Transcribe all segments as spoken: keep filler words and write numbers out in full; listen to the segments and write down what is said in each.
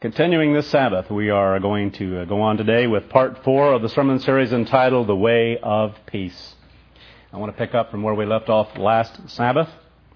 Continuing this Sabbath, we are going to uh, go on today with part four of the sermon series entitled The Way of Peace. I want to pick up from where we left off last Sabbath.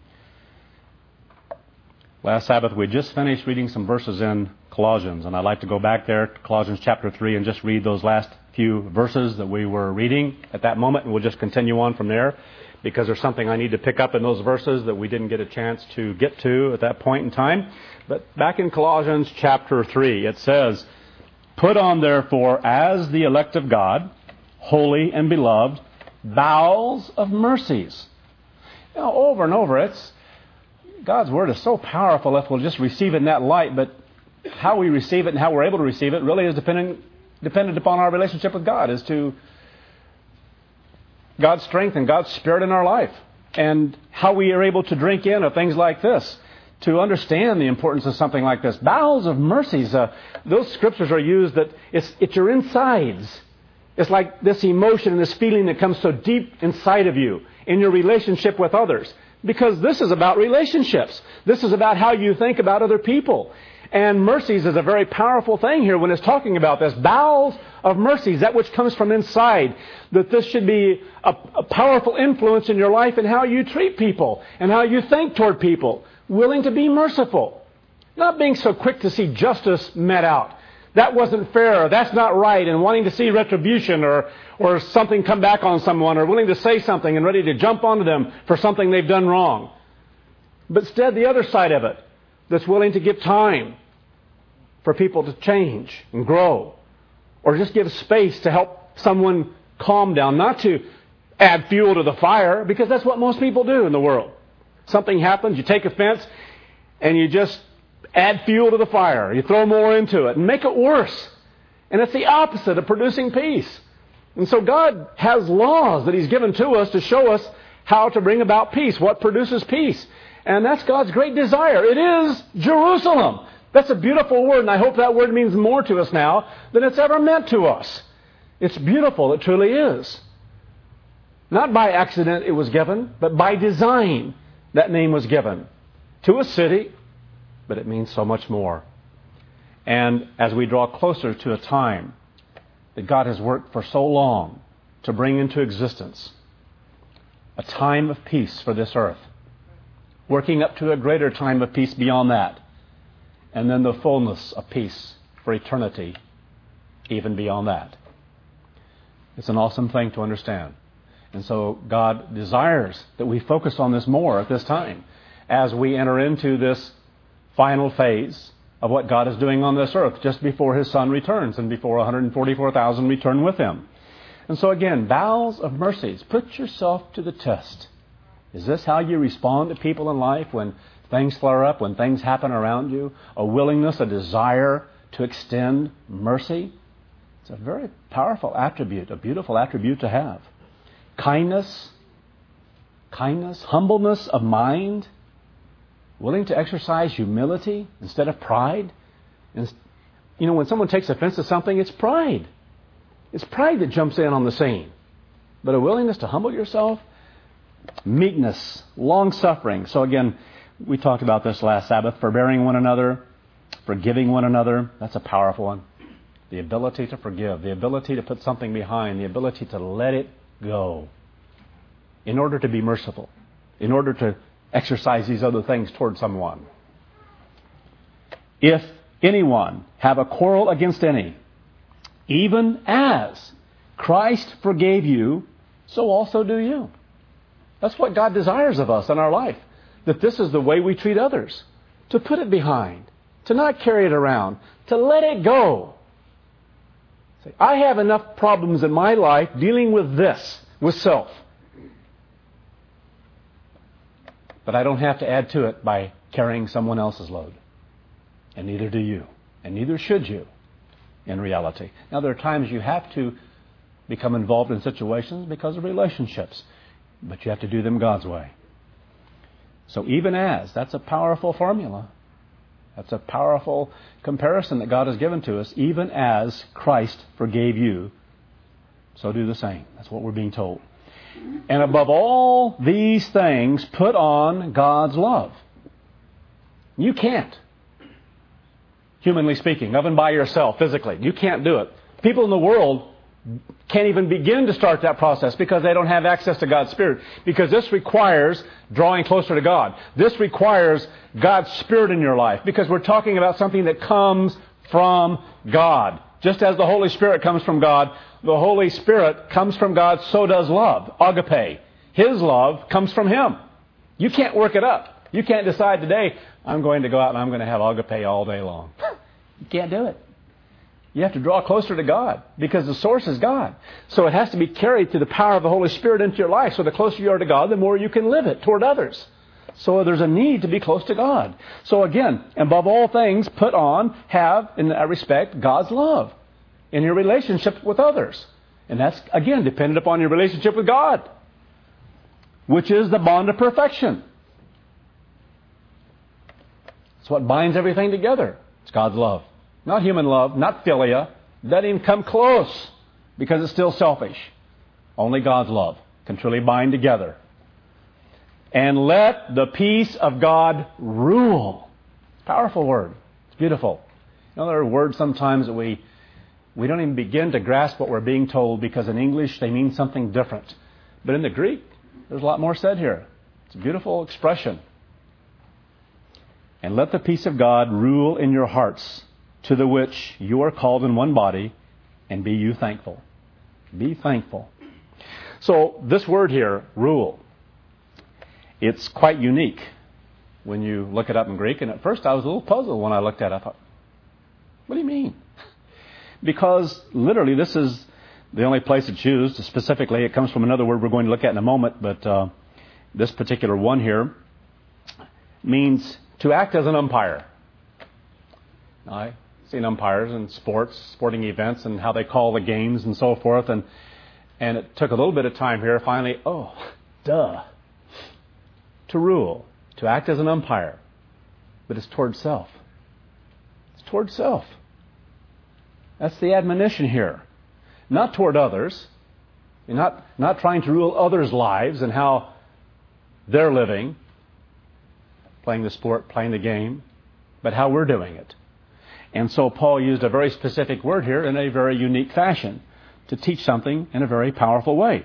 Last Sabbath, we just finished reading some verses in Colossians, and I'd like to go back there to Colossians chapter three and just read those last few verses that we were reading at that moment, and we'll just continue on from there, because there's something I need to pick up in those verses that we didn't get a chance to get to at that point in time. But back in Colossians chapter three, it says, "Put on therefore as the elect of God, holy and beloved, bowels of mercies." You know, over and over, it's God's Word is so powerful if we'll just receive it in that light, but how we receive it and how we're able to receive it really is dependent, dependent upon our relationship with God, as to God's strength and God's Spirit in our life, and how we are able to drink in of things like this, to understand the importance of something like this. Bowels of mercies, uh, those scriptures are used that it's, it's your insides. It's like this emotion and this feeling that comes so deep inside of you in your relationship with others. Because this is about relationships. This is about how you think about other people. And mercies is a very powerful thing here when it's talking about this. Bowels of mercies, that which comes from inside. That this should be a, a powerful influence in your life and how you treat people and how you think toward people. Willing to be merciful. Not being so quick to see justice met out. That wasn't fair, or that's not right, and wanting to see retribution or, or something come back on someone, or willing to say something and ready to jump onto them for something they've done wrong. But instead, the other side of it, that's willing to give time for people to change and grow, or just give space to help someone calm down, not to add fuel to the fire, because that's what most people do in the world. Something happens, you take offense, and you just add fuel to the fire. You throw more into it and make it worse. And it's the opposite of producing peace. And so God has laws that He's given to us to show us how to bring about peace, what produces peace. And that's God's great desire. It is Jerusalem. That's a beautiful word, and I hope that word means more to us now than it's ever meant to us. It's beautiful, it truly is. Not by accident it was given, but by design. That name was given to a city, but it means so much more. And as we draw closer to a time that God has worked for so long to bring into existence, a time of peace for this earth, working up to a greater time of peace beyond that, and then the fullness of peace for eternity, even beyond that. It's an awesome thing to understand. And so God desires that we focus on this more at this time as we enter into this final phase of what God is doing on this earth just before His Son returns and before one hundred forty-four thousand return with Him. And so again, bowels of mercies. Put yourself to the test. Is this how you respond to people in life when things flare up, when things happen around you? A willingness, a desire to extend mercy? It's a very powerful attribute, a beautiful attribute to have. Kindness, kindness, humbleness of mind, willing to exercise humility instead of pride. And, you know, when someone takes offense to something, it's pride. It's pride that jumps in on the scene. But a willingness to humble yourself, meekness, long-suffering. So again, we talked about this last Sabbath, forbearing one another, forgiving one another. That's a powerful one. The ability to forgive, the ability to put something behind, the ability to let it go in order to be merciful, in order to exercise these other things toward someone. If anyone have a quarrel against any, even as Christ forgave you, so also do you. That's what God desires of us in our life, that this is the way we treat others, to put it behind, to not carry it around, to let it go. Say, I have enough problems in my life dealing with this, with self. But I don't have to add to it by carrying someone else's load. And neither do you. And neither should you, in reality. Now, there are times you have to become involved in situations because of relationships. But you have to do them God's way. So even as, that's a powerful formula. That's a powerful comparison that God has given to us. Even as Christ forgave you, so do the same. That's what we're being told. And above all these things, put on God's love. You can't. humanly speaking, of and by yourself, physically. You can't do it. People in the world can't even begin to start that process because they don't have access to God's Spirit. Because this requires drawing closer to God. This requires God's Spirit in your life. Because we're talking about something that comes from God. Just as the Holy Spirit comes from God, the Holy Spirit comes from God, so does love. Agape. His love comes from Him. You can't work it up. You can't decide today, I'm going to go out and I'm going to have agape all day long. You can't do it. You have to draw closer to God because the source is God. So it has to be carried through the power of the Holy Spirit into your life. So the closer you are to God, the more you can live it toward others. So there's a need to be close to God. So again, above all things, put on, have, in that respect, God's love in your relationship with others. And that's, again, dependent upon your relationship with God, which is the bond of perfection. It's what binds everything together. It's God's love. Not human love, not philia. Doesn't even come close because it's still selfish. Only God's love can truly bind together. And let the peace of God rule. Powerful word. It's beautiful. You know, there are words sometimes that we, we don't even begin to grasp what we're being told because in English they mean something different. But in the Greek, there's a lot more said here. It's a beautiful expression. And let the peace of God rule in your hearts, to the which you are called in one body, and be you thankful. Be thankful. So this word here, rule, it's quite unique when you look it up in Greek. And at first I was a little puzzled when I looked at it. I thought, what do you mean? Because literally this is the only place it's used. Specifically, it comes from another word we're going to look at in a moment. But uh, this particular one here means to act as an umpire. I've seen umpires in sports, sporting events, and how they call the games and so forth. And and it took a little bit of time here. Finally, oh, duh. To rule, to act as an umpire. But it's toward self. It's toward self. That's the admonition here. Not toward others. You're not, not trying to rule others' lives and how they're living, playing the sport, playing the game, but how we're doing it. And so Paul used a very specific word here in a very unique fashion to teach something in a very powerful way.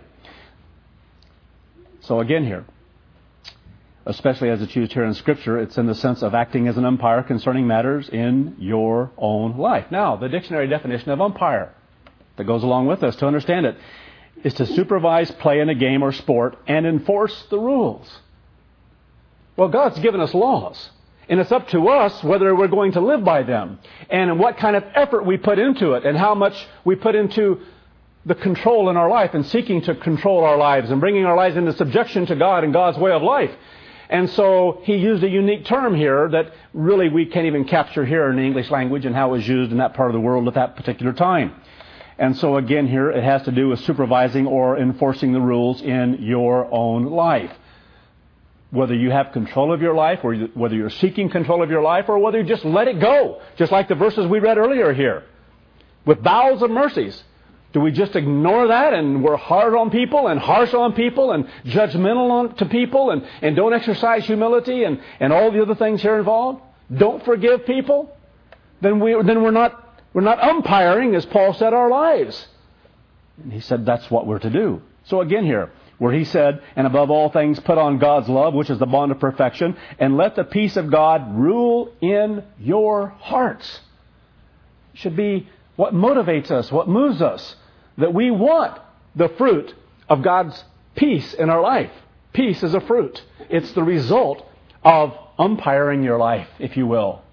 So again here, especially as it's used here in Scripture, it's in the sense of acting as an umpire concerning matters in your own life. Now, the dictionary definition of umpire that goes along with this, to understand it, is to supervise play in a game or sport and enforce the rules. Well, God's given us laws. And it's up to us whether we're going to live by them and what kind of effort we put into it and how much we put into the control in our life and seeking to control our lives and bringing our lives into subjection to God and God's way of life. And so he used a unique term here that really we can't even capture here in the English language and how it was used in that part of the world at that particular time. And so again here it has to do with supervising or enforcing the rules in your own life. Whether you have control of your life, or whether you're seeking control of your life, or whether you just let it go, just like the verses we read earlier here. With bowels of mercies. Do we just ignore that and we're hard on people and harsh on people and judgmental on, to people and, and don't exercise humility and, and all the other things here involved? Don't forgive people? Then, we, then we're not, we're not umpiring, as Paul said, our lives. And he said that's what we're to do. So again here, where he said, and above all things, put on God's love, which is the bond of perfection, and let the peace of God rule in your hearts. It should be what motivates us, what moves us, that we want the fruit of God's peace in our life. Peace is a fruit. It's the result of umpiring your life, if you will.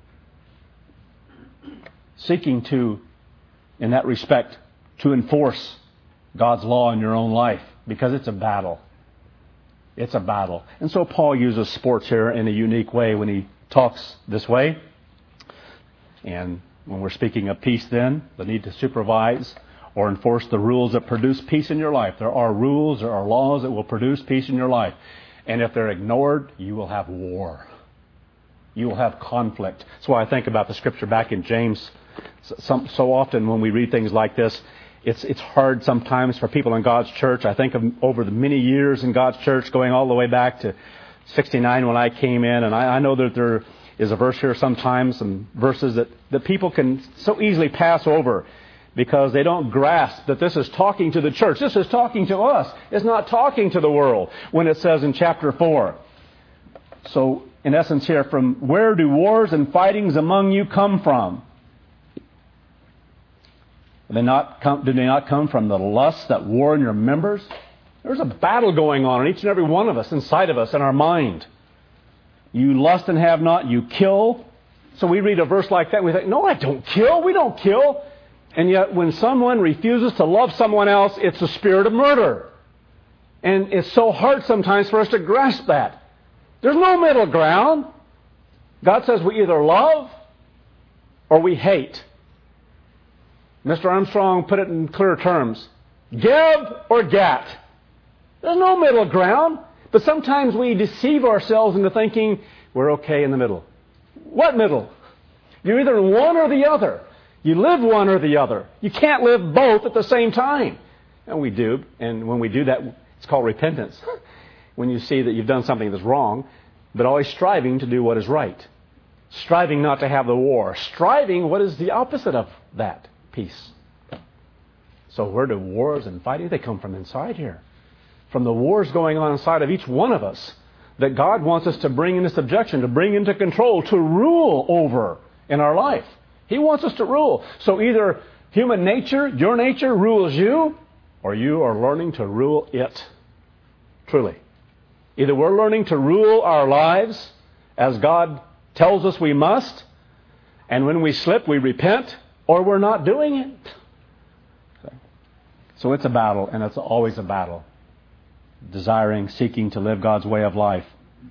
Seeking to, in that respect, to enforce God's law in your own life. Because it's a battle. It's a battle. And so Paul uses sports here in a unique way when he talks this way. And when we're speaking of peace then, the need to supervise or enforce the rules that produce peace in your life. There are rules, there are laws that will produce peace in your life. And if they're ignored, you will have war. You will have conflict. That's why I think about the scripture back in James. So, so often when we read things like this, It's it's hard sometimes for people in God's church. I think of over the many years in God's church, going all the way back to sixty-nine when I came in. And I, I know that there is a verse here sometimes, some verses that, that people can so easily pass over because they don't grasp that this is talking to the church. This is talking to us. It's not talking to the world when it says in chapter four. So, in essence here, from where do wars and fightings among you come from? Do they not come, do they not come from the lusts that war in your members? There's a battle going on in each and every one of us, inside of us, in our mind. You lust and have not, you kill. So we read a verse like that and we think, no, I don't kill. We don't kill. And yet when someone refuses to love someone else, it's the spirit of murder. And it's so hard sometimes for us to grasp that. There's no middle ground. God says we either love or we hate. Mister Armstrong put it in clear terms. Give or get. There's no middle ground. But sometimes we deceive ourselves into thinking we're okay in the middle. What middle? You're either one or the other. You live one or the other. You can't live both at the same time. And we do. And when we do that, it's called repentance. When you see that you've done something that's wrong, but always striving to do what is right. Striving not to have the war. Striving what is the opposite of that? Peace. So where do wars and fighting? They come from inside here. From the wars going on inside of each one of us that God wants us to bring into subjection, to bring into control, to rule over in our life. He wants us to rule. So either human nature, your nature, rules you, or you are learning to rule it. Truly. Either we're learning to rule our lives as God tells us we must, and when we slip, we repent, or we're not doing it. So it's a battle, and it's always a battle. Desiring, seeking to live God's way of life.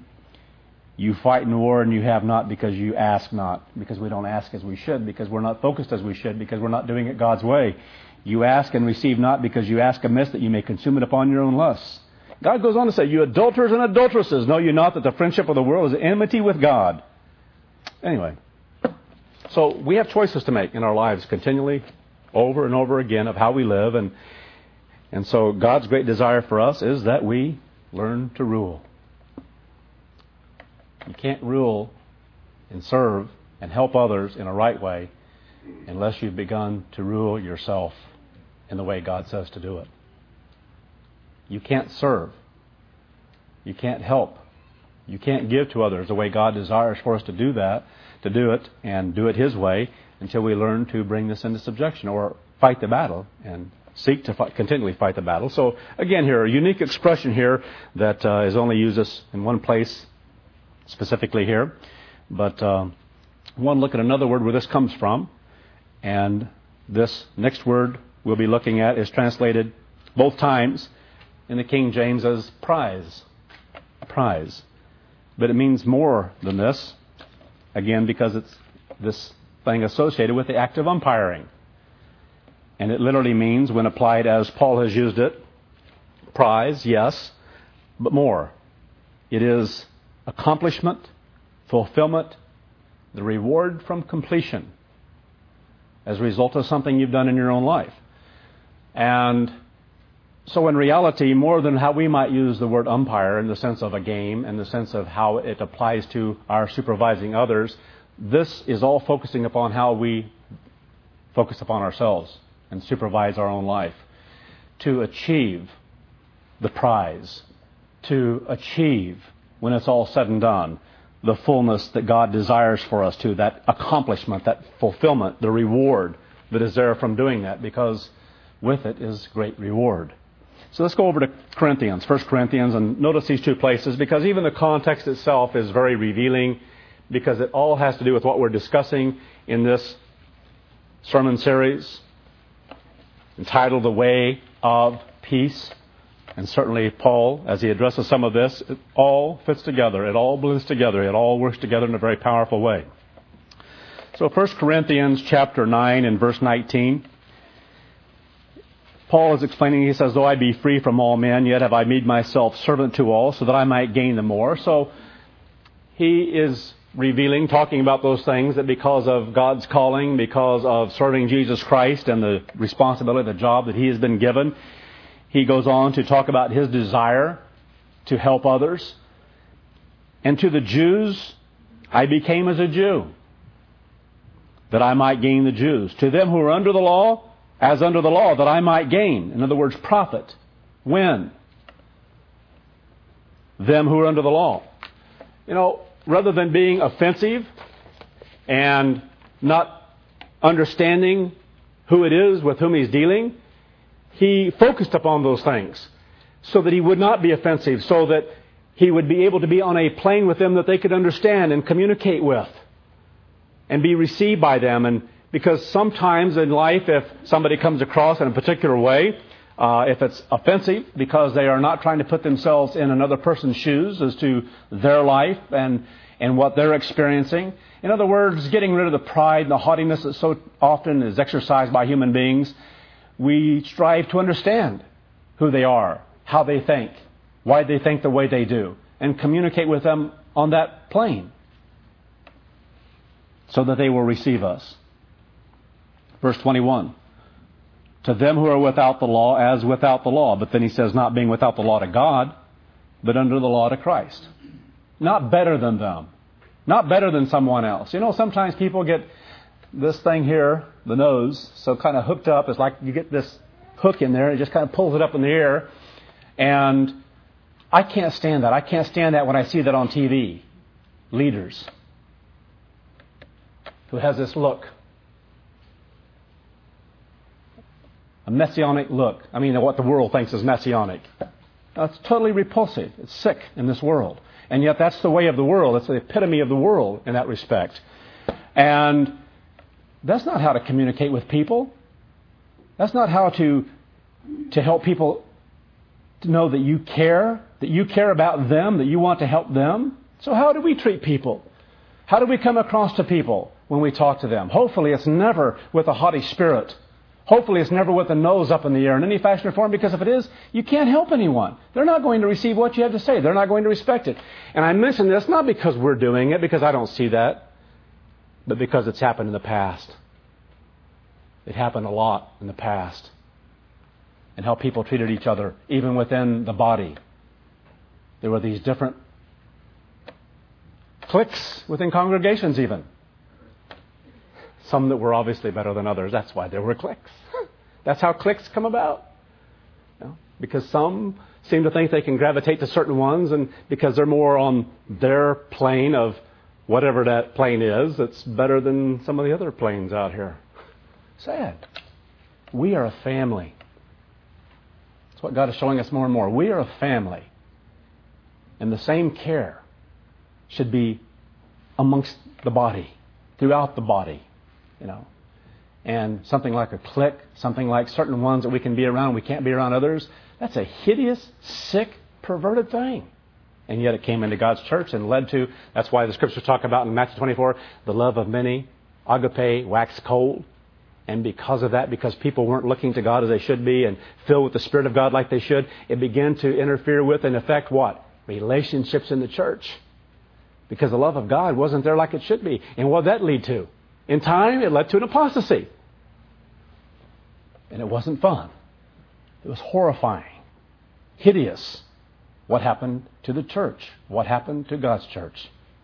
You fight in war and you have not because you ask not. Because we don't ask as we should. Because we're not focused as we should. Because we're not doing it God's way. You ask and receive not because you ask amiss that you may consume it upon your own lusts. God goes on to say, you adulterers and adulteresses, know you not that the friendship of the world is enmity with God. Anyway. So we have choices to make in our lives continually, over and over again, of how we live. And And so God's great desire for us is that we learn to rule. You can't rule and serve and help others in a right way unless you've begun to rule yourself in the way God says to do it. You can't serve. You can't help. You can't give to others the way God desires for us to do that, to do it and do it His way until we learn to bring this into subjection or fight the battle and seek to fight, continually fight the battle. So again here, a unique expression here that uh, is only used us in one place specifically here. But uh, one look at another word where this comes from. And this next word we'll be looking at is translated both times in the King James as prize. Prize. But it means more than this. Again, because it's this thing associated with the act of umpiring. And it literally means, when applied as Paul has used it, prize, yes, but more. It is accomplishment, fulfillment, the reward from completion as a result of something you've done in your own life. And so in reality, more than how we might use the word umpire in the sense of a game, in the sense of how it applies to our supervising others, this is all focusing upon how we focus upon ourselves and supervise our own life, to achieve the prize, to achieve, when it's all said and done, the fullness that God desires for us to, that accomplishment, that fulfillment, the reward that is there from doing that, because with it is great reward. So let's go over to Corinthians, First Corinthians, and notice these two places, because even the context itself is very revealing, because it all has to do with what we're discussing in this sermon series, entitled The Way of Peace. And certainly Paul, as he addresses some of this, it all fits together. It all blends together. It all works together in a very powerful way. So First Corinthians chapter nine and verse nineteen. Paul is explaining, he says, though I be free from all men, yet have I made myself servant to all, so that I might gain the more. So he is revealing, talking about those things, that because of God's calling, because of serving Jesus Christ and the responsibility, the job that he has been given, he goes on to talk about his desire to help others. And to the Jews, I became as a Jew, that I might gain the Jews. To them who are under the law, as under the law, that I might gain. In other words, profit. When? Them who are under the law. You know, rather than being offensive and not understanding who it is with whom he's dealing, he focused upon those things so that he would not be offensive, so that he would be able to be on a plane with them that they could understand and communicate with and be received by them. And because sometimes in life, if somebody comes across in a particular way, uh, if it's offensive because they are not trying to put themselves in another person's shoes as to their life and, and what they're experiencing. In other words, getting rid of the pride and the haughtiness that so often is exercised by human beings, we strive to understand who they are, how they think, why they think the way they do, and communicate with them on that plane so that they will receive us. Verse twenty-one, to them who are without the law, as without the law. But then he says, not being without the law to God, but under the law to Christ. Not better than them. Not better than someone else. You know, sometimes people get this thing here, the nose, so kind of hooked up. It's like you get this hook in there, and it just kind of pulls it up in the air. And I can't stand that. I can't stand that when I see that on T V. Leaders who has this look. A messianic look. I mean, what the world thinks is messianic. Now, it's totally repulsive. It's sick in this world. And yet that's the way of the world. It's the epitome of the world in that respect. And that's not how to communicate with people. That's not how to, to help people to know that you care, that you care about them, that you want to help them. So how do we treat people? How do we come across to people when we talk to them? Hopefully it's never with a haughty spirit. Hopefully it's never with the nose up in the air in any fashion or form, because if it is, you can't help anyone. They're not going to receive what you have to say. They're not going to respect it. And I mention this not because we're doing it, because I don't see that, but because it's happened in the past. It happened a lot in the past. And how people treated each other, even within the body. There were these different cliques within congregations even. Some that were obviously better than others. That's why there were cliques. That's how cliques come about. You know, because some seem to think they can gravitate to certain ones, and because they're more on their plane of whatever that plane is, it's better than some of the other planes out here. Sad. We are a family. That's what God is showing us more and more. We are a family. And the same care should be amongst the body, throughout the body. You know, and something like a clique, something like certain ones that we can be around, we can't be around others. That's a hideous, sick, perverted thing. And yet it came into God's church and led to, that's why the scriptures talk about in Matthew twenty-four, the love of many, agape, waxed cold. And because of that, because people weren't looking to God as they should be and filled with the Spirit of God like they should, it began to interfere with and affect what? Relationships in the church. Because the love of God wasn't there like it should be. And what did that lead to? In time, it led to an apostasy. And it wasn't fun. It was horrifying, hideous. What happened to the church? What happened to God's church?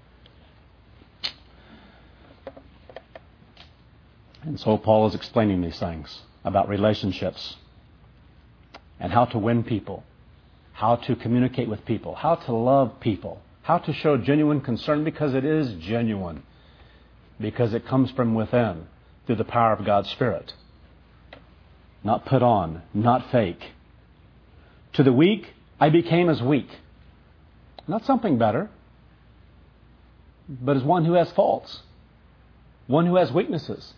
And so Paul is explaining these things about relationships and how to win people, how to communicate with people, how to love people, how to show genuine concern, because it is genuine. Because it comes from within through the power of God's Spirit. Not put on, not fake. To the weak, I became as weak. Not something better, but as one who has faults. One who has weaknesses.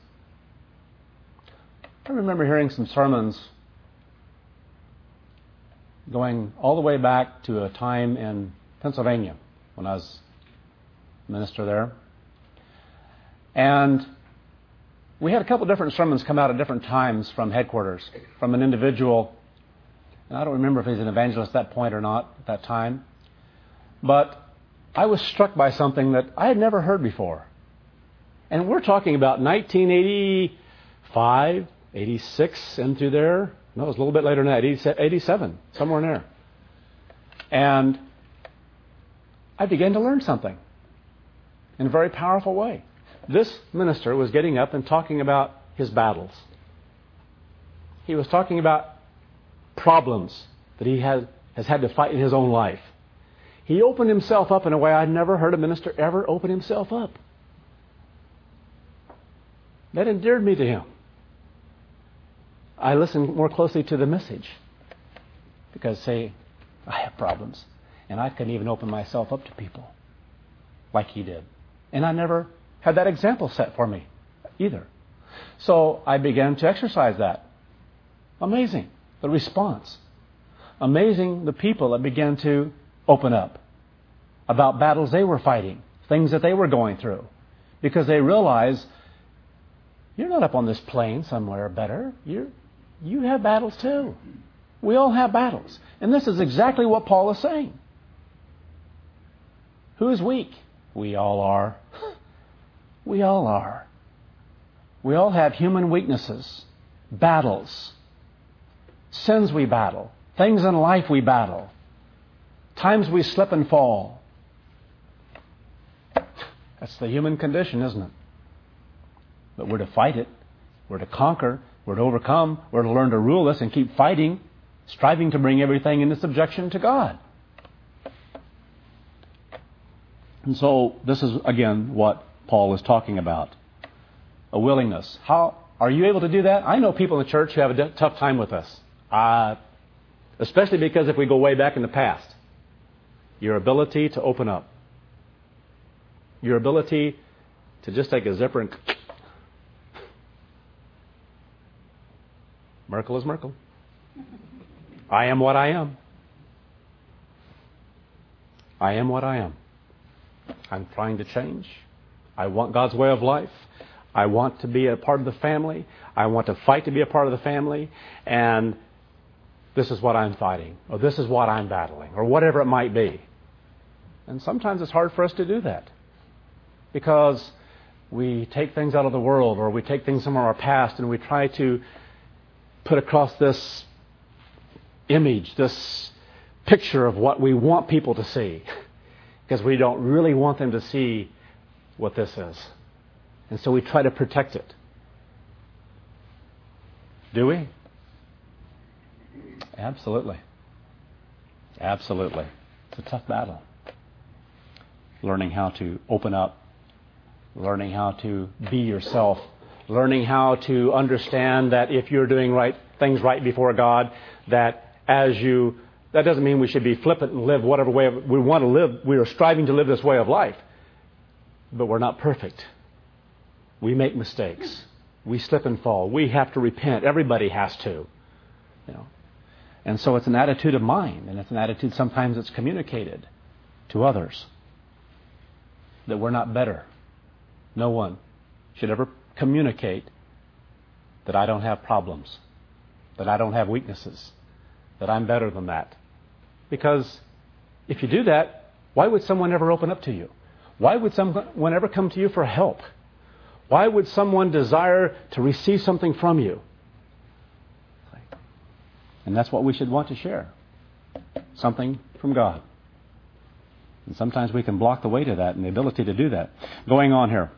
I remember hearing some sermons going all the way back to a time in Pennsylvania when I was minister there. And we had a couple different sermons come out at different times from headquarters, from an individual. And I don't remember if he's an evangelist at that point or not at that time. But I was struck by something that I had never heard before. And we're talking about nineteen eighty-five, eighty-six, and through there. No, it was a little bit later than that, eighty-seven, somewhere in there. And I began to learn something. in a very powerful way. This minister was getting up and talking about his battles. He was talking about problems that he has, has had to fight in his own life. He opened himself up in a way I'd never heard a minister ever open himself up. That endeared me to him. I listened more closely to the message because, say, I have problems and I couldn't even open myself up to people like he did. And I never had that example set for me either. So I began to exercise that. Amazing, the response. Amazing, the people that began to open up about battles they were fighting, things that they were going through, because they realized you're not up on this plane somewhere better. You you have battles too. We all have battles. And this is exactly what Paul is saying. Who is weak? We all are. We all are. We all have human weaknesses, battles, sins we battle, things in life we battle, times we slip and fall. That's the human condition, isn't it? But we're to fight it. We're to conquer. We're to overcome. We're to learn to rule this and keep fighting, striving to bring everything into subjection to God. And so this is, again, what Paul is talking about. A willingness. How are you able to do that? I know people in the church who have a d- tough time with this. Uh, especially because if we go way back in the past, your ability to open up. Your ability to just take a zipper and... Merkel is Merkel. I am what I am. I am what I am. I'm trying to change. I want God's way of life. I want to be a part of the family. I want to fight to be a part of the family. And this is what I'm fighting. Or this is what I'm battling. Or whatever it might be. And sometimes it's hard for us to do that. Because we take things out of the world. Or we take things from our past. And we try to put across this image, this picture of what we want people to see. Because we don't really want them to see what this is. And so we try to protect it. Do we? Absolutely. Absolutely. It's a tough battle. Learning how to open up. Learning how to be yourself. Learning how to understand that if you're doing right things right before God, that as you, that doesn't mean we should be flippant and live whatever way we want to live. We are striving to live this way of life. But we're not perfect. We make mistakes. We slip and fall. We have to repent. Everybody has to. You know. And so it's an attitude of mind, and it's an attitude sometimes that's communicated to others. That we're not better. No one should ever communicate that I don't have problems, that I don't have weaknesses, that I'm better than that. Because if you do that, why would someone ever open up to you? Why would someone ever come to you for help? Why would someone desire to receive something from you? And that's what we should want to share. Something from God. And sometimes we can block the way to that and the ability to do that. Going on here.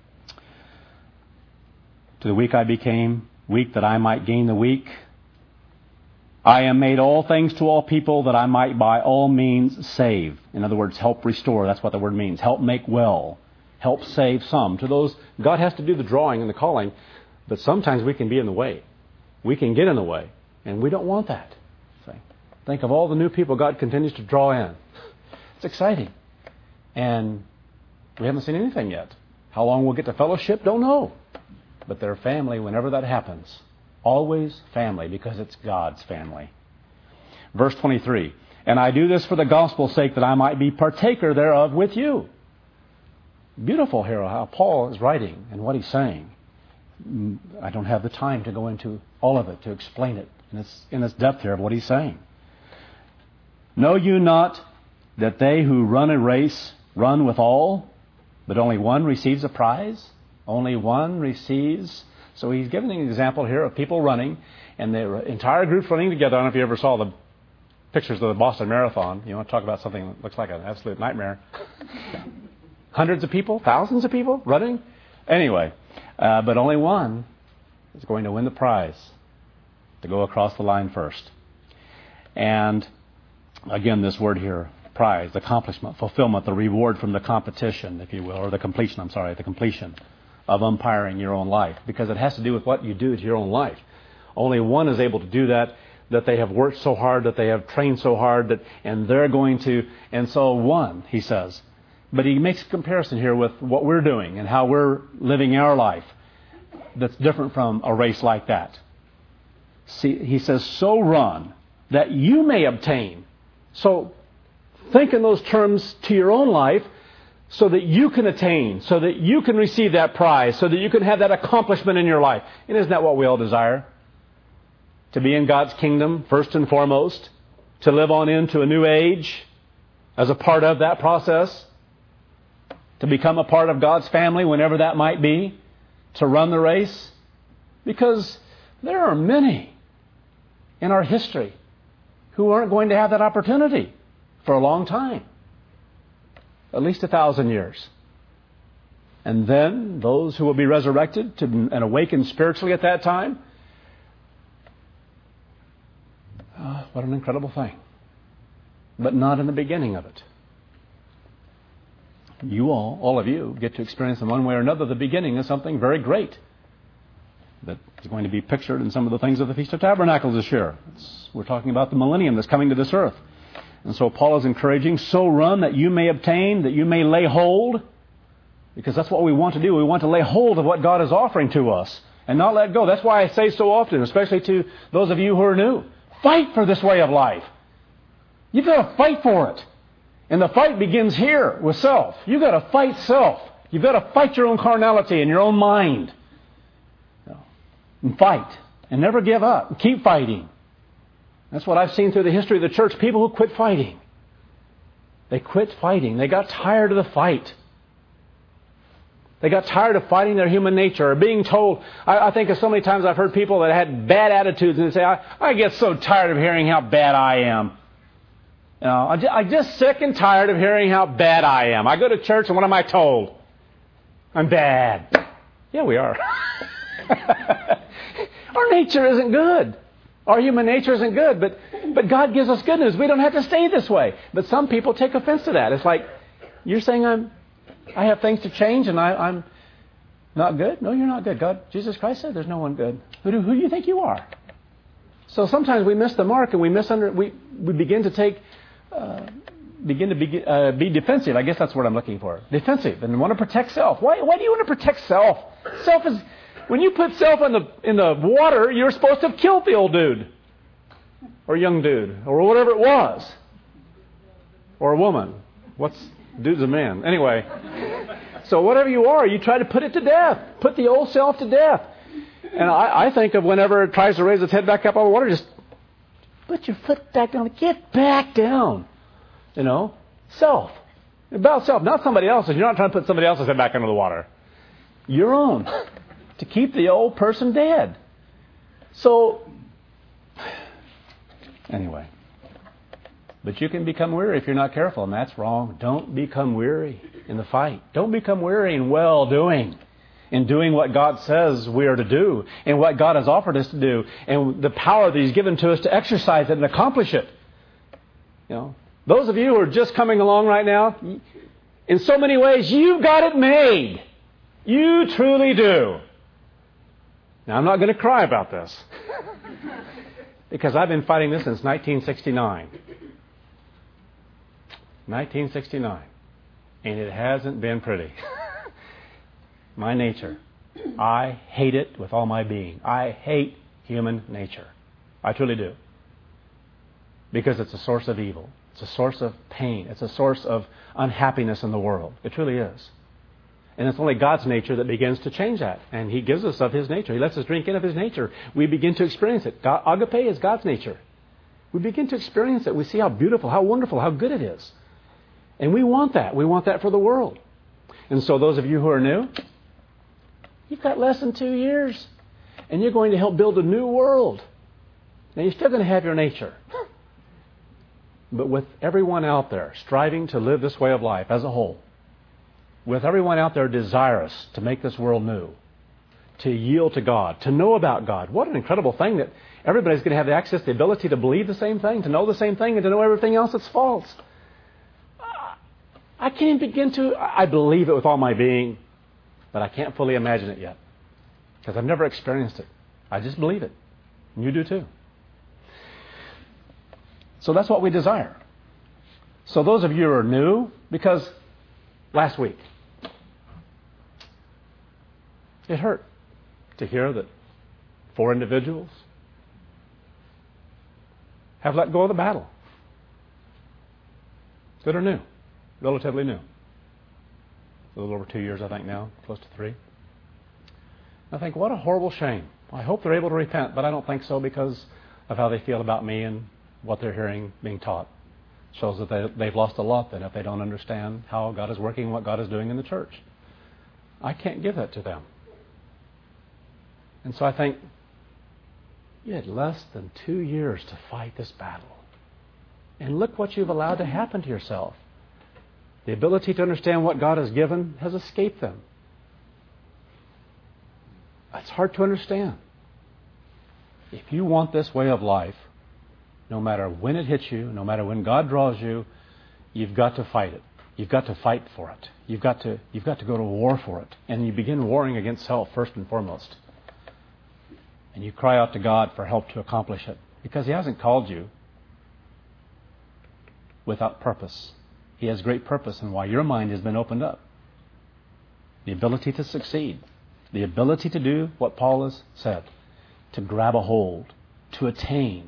To the weak I became, weak that I might gain the weak. I am made all things to all people that I might by all means save. In other words, help restore. That's what the word means. Help make well. Help save some. To those, God has to do the drawing and the calling, but sometimes we can be in the way. We can get in the way, and we don't want that. Think of all the new people God continues to draw in. It's exciting. And we haven't seen anything yet. How long we'll get to fellowship, don't know. But they're family whenever that happens. Always family, because it's God's family. Verse twenty-three. And I do this for the gospel's sake, that I might be partaker thereof with you. Beautiful here how Paul is writing and what he's saying. I don't have the time to go into all of it, to explain it in its, in its depth here of what he's saying. Know you not that they who run a race run with all, but only one receives a prize? Only one receives. So he's giving an example here of people running, and the entire group's running together. I don't know if you ever saw the pictures of the Boston Marathon. You want to talk about something that looks like an absolute nightmare. Hundreds of people? Thousands of people running? Anyway, uh, but only one is going to win the prize to go across the line first. And again, this word here, prize, accomplishment, fulfillment, the reward from the competition, if you will, or the completion, I'm sorry, the completion of umpiring your own life. Because it has to do with what you do to your own life. Only one is able to do that, that they have worked so hard, that they have trained so hard, that, and they're going to, and so one, he says. But he makes a comparison here with what we're doing and how we're living our life that's different from a race like that. See, he says, so run that you may obtain. So think in those terms to your own life so that you can attain, so that you can receive that prize, so that you can have that accomplishment in your life. And isn't that what we all desire? To be in God's kingdom, first and foremost. To live on into a new age as a part of that process. To become a part of God's family whenever that might be. To run the race. Because there are many in our history who aren't going to have that opportunity for a long time. At least a thousand years. And then those who will be resurrected to, and awakened spiritually at that time. Oh, what an incredible thing. But not in the beginning of it. You all, all of you, get to experience in one way or another the beginning of something very great that is going to be pictured in some of the things of the Feast of Tabernacles this year. It's, we're talking about the millennium that's coming to this earth. And so Paul is encouraging, so run that you may obtain, that you may lay hold, because that's what we want to do. We want to lay hold of what God is offering to us and not let go. That's why I say so often, especially to those of you who are new, fight for this way of life. You've got to fight for it. And the fight begins here with self. You've got to fight self. You've got to fight your own carnality and your own mind. And fight. And never give up. Keep fighting. That's what I've seen through the history of the church. People who quit fighting. They quit fighting. They got tired of the fight. They got tired of fighting their human nature or being told. I, I think of so many times I've heard people that had bad attitudes and they say, I, I get so tired of hearing how bad I am. You know, I just, I'm just sick and tired of hearing how bad I am. I go to church and what am I told? I'm bad. Yeah, we are. Our nature isn't good. Our human nature isn't good, but but God gives us good news. We don't have to stay this way. But some people take offense to that. It's like, you're saying I'm, I have things to change and I, I'm not good? No, you're not good. God, Jesus Christ said there's no one good. Who do, who do you think you are? So sometimes we miss the mark and we misunder, we, we begin to take, uh, begin to be, uh, be defensive. I guess that's what I'm looking for. Defensive and want to protect self. Why, why do you want to protect self? Self is... When you put self in the in the water, you're supposed to have killed the old dude. Or young dude. Or whatever it was. Or a woman. What's dude's a man. Anyway. So whatever you are, you try to put it to death. Put the old self to death. And I, I think of whenever it tries to raise its head back up out of the water, just put your foot back down. Get back down. You know? Self. About self. Not somebody else's. You're not trying to put somebody else's head back under the water. Your own. To keep the old person dead. So, anyway. But you can become weary if you're not careful, and that's wrong. Don't become weary in the fight. Don't become weary in well-doing. In doing what God says we are to do. And what God has offered us to do. And the power that He's given to us to exercise it and accomplish it. You know, those of you who are just coming along right now, in so many ways, you've got it made. You truly do. Now, I'm not going to cry about this. Because I've been fighting this since nineteen sixty-nine. nineteen sixty-nine. And it hasn't been pretty. My nature. I hate it with all my being. I hate human nature. I truly do. Because it's a source of evil. It's a source of pain. It's a source of unhappiness in the world. It truly is. And it's only God's nature that begins to change that. And He gives us of His nature. He lets us drink in of His nature. We begin to experience it. God, agape is God's nature. We begin to experience it. We see how beautiful, how wonderful, how good it is. And we want that. We want that for the world. And so those of you who are new, you've got less than two years. And you're going to help build a new world. Now you're still going to have your nature. But with everyone out there striving to live this way of life as a whole, with everyone out there desirous to make this world new, to yield to God, to know about God. What an incredible thing that everybody's going to have the access, the ability to believe the same thing, to know the same thing, and to know everything else that's false. I can't begin to, I believe it with all my being, but I can't fully imagine it yet because I've never experienced it. I just believe it. And you do too. So that's what we desire. So those of you who are new, because last week, it hurt to hear that four individuals have let go of the battle that are new, relatively new. A little over two years, I think now, close to three. I think, what a horrible shame. I hope they're able to repent, but I don't think so because of how they feel about me and what they're hearing being taught. Shows that they, they've lost a lot then if they don't understand how God is working, what God is doing in the church. I can't give that to them. And so I think, you had less than two years to fight this battle. And look what you've allowed to happen to yourself. The ability to understand what God has given has escaped them. It's hard to understand. If you want this way of life, no matter when it hits you, no matter when God draws you, you've got to fight it. You've got to fight for it. You've got to, you've got to go to war for it. And you begin warring against self first and foremost. And you cry out to God for help to accomplish it. Because He hasn't called you without purpose. He has great purpose in why your mind has been opened up. The ability to succeed. The ability to do what Paul has said. To grab a hold. To attain.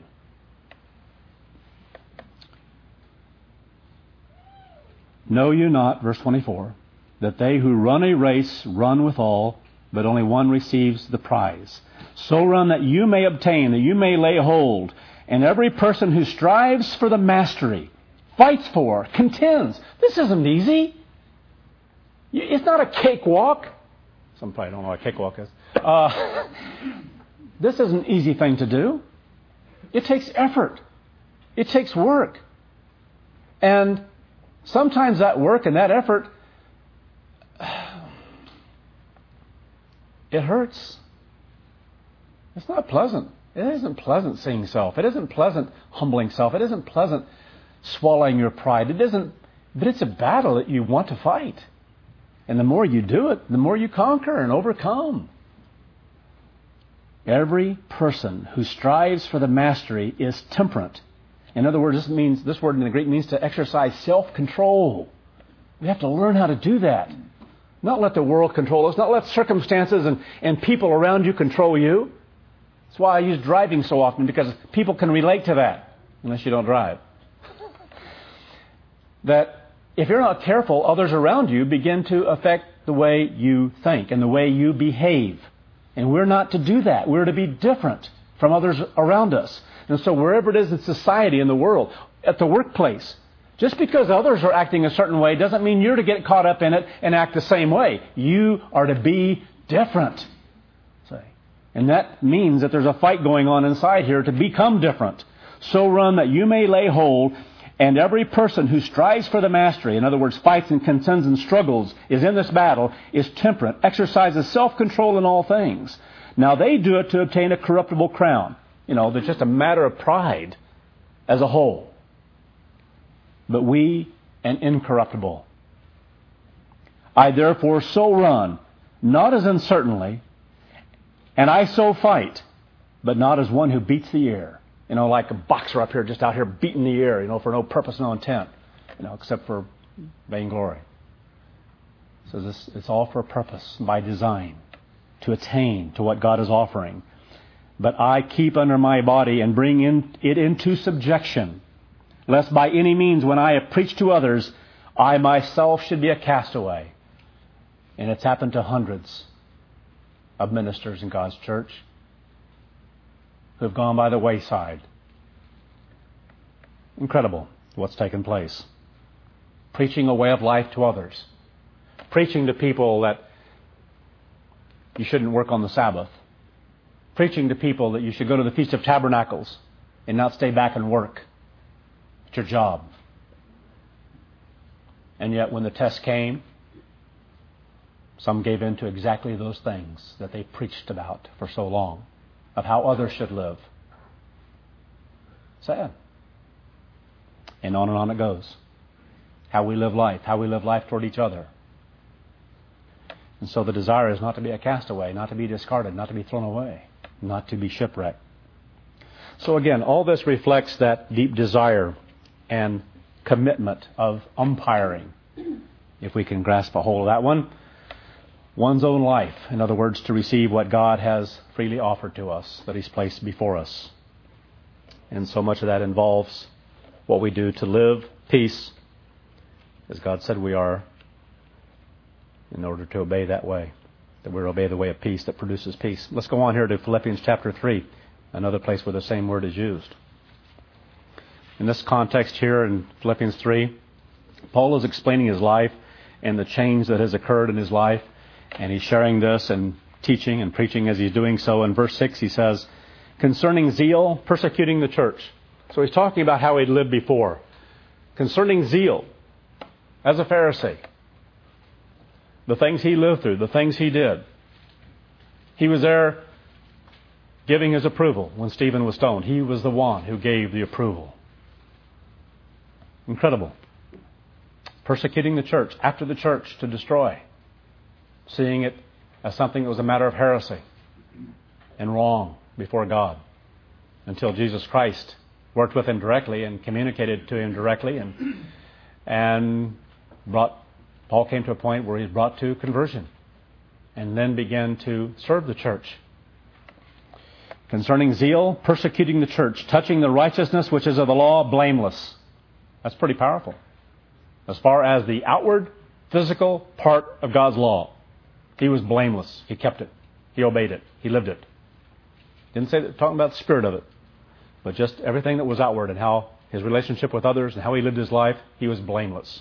Know you not, verse twenty-four, that they who run a race run with all, but only one receives the prize. So run that you may obtain, that you may lay hold. And every person who strives for the mastery, fights for, contends. This isn't easy. It's not a cakewalk. Some probably don't know what a cakewalk is. Uh, this is an easy thing to do. It takes effort. It takes work. And sometimes that work and that effort, it hurts. It's not pleasant. It isn't pleasant seeing self. It isn't pleasant humbling self. It isn't pleasant swallowing your pride. It isn't, but it's a battle that you want to fight. And the more you do it, the more you conquer and overcome. Every person who strives for the mastery is temperate. In other words, this means this word in the Greek means to exercise self-control. We have to learn how to do that. Not let the world control us. Not let circumstances and, and people around you control you. That's why I use driving so often, because people can relate to that, unless you don't drive. That if you're not careful, others around you begin to affect the way you think and the way you behave. And we're not to do that. We're to be different from others around us. And so wherever it is in society, in the world, at the workplace, just because others are acting a certain way doesn't mean you're to get caught up in it and act the same way. You are to be different. And that means that there's a fight going on inside here to become different. So run that you may lay hold, and every person who strives for the mastery, in other words, fights and contends and struggles, is in this battle, is temperate, exercises self-control in all things. Now they do it to obtain a corruptible crown. You know, that's just a matter of pride as a whole. But we, an incorruptible. I therefore so run, not as uncertainly, and I so fight, but not as one who beats the air. You know, like a boxer up here, just out here beating the air, you know, for no purpose, no intent, you know, except for vainglory. So this, it's all for a purpose, by design, to attain to what God is offering. But I keep under my body and bring in, it into subjection, lest by any means when I have preached to others, I myself should be a castaway. And it's happened to hundreds of ministers in God's church who have gone by the wayside. Incredible what's taken place. Preaching a way of life to others. Preaching to people that you shouldn't work on the Sabbath. Preaching to people that you should go to the Feast of Tabernacles and not stay back and work at your job. And yet when the test came, Some gave in to exactly those things that they preached about for so long, of how others should live. Sad. And on and on it goes. How we live life, how we live life toward each other. And so the desire is not to be a castaway, not to be discarded, not to be thrown away, not to be shipwrecked. So again, all this reflects that deep desire and commitment of umpiring, if we can grasp a hold of that one. One's own life, in other words, to receive what God has freely offered to us, that He's placed before us. And so much of that involves what we do to live peace, as God said we are, in order to obey that way, that we obey the way of peace that produces peace. Let's go on here to Philippians chapter three, another place where the same word is used. In this context here in Philippians three, Paul is explaining his life and the change that has occurred in his life, and he's sharing this and teaching and preaching as he's doing so. In verse six he says, concerning zeal, persecuting the church. So he's talking about how he'd lived before. Concerning zeal, as a Pharisee, the things he lived through, the things he did. He was there giving his approval when Stephen was stoned. He was the one who gave the approval. Incredible. Persecuting the church, after the church to destroy. Seeing it as something that was a matter of heresy and wrong before God. Until Jesus Christ worked with him directly and communicated to him directly and and brought Paul came to a point where he was brought to conversion and then began to serve the church. Concerning zeal, persecuting the church, touching the righteousness which is of the law, blameless. That's pretty powerful. As far as the outward, physical part of God's law, he was blameless. He kept it. He obeyed it. He lived it. Didn't say that, talking about the spirit of it, but just everything that was outward and how his relationship with others and how he lived his life, he was blameless.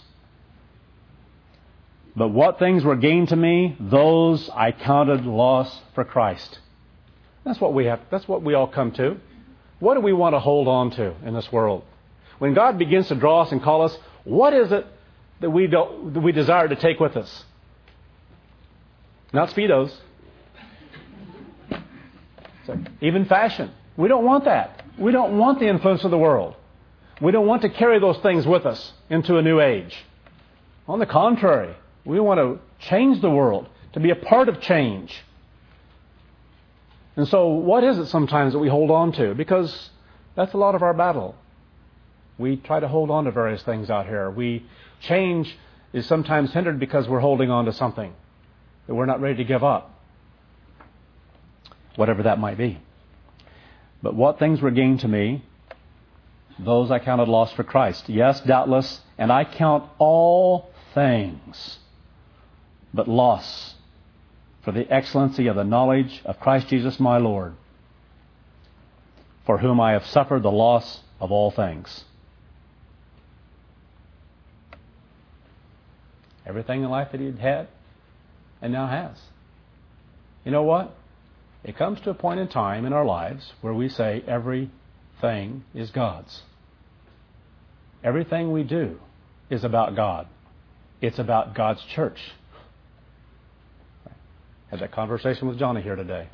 But what things were gained to me, those I counted loss for Christ. That's what we have. That's what we all come to. What do we want to hold on to in this world? When God begins to draw us and call us, what is it that we don't, that we desire to take with us? Not Speedos. So, even fashion. We don't want that. We don't want the influence of the world. We don't want to carry those things with us into a new age. On the contrary, we want to change the world, to be a part of change. And so what is it sometimes that we hold on to? Because that's a lot of our battle. We try to hold on to various things out here. We change is sometimes hindered because we're holding on to something that we're not ready to give up. Whatever that might be. But what things were gained to me, those I counted loss for Christ. Yes, doubtless, and I count all things but loss for the excellency of the knowledge of Christ Jesus my Lord, for whom I have suffered the loss of all things. Everything in life that he had had and now has. You know what? It comes to a point in time in our lives where we say everything is God's. Everything we do is about God. It's about God's church. Had that conversation with Johnny here today.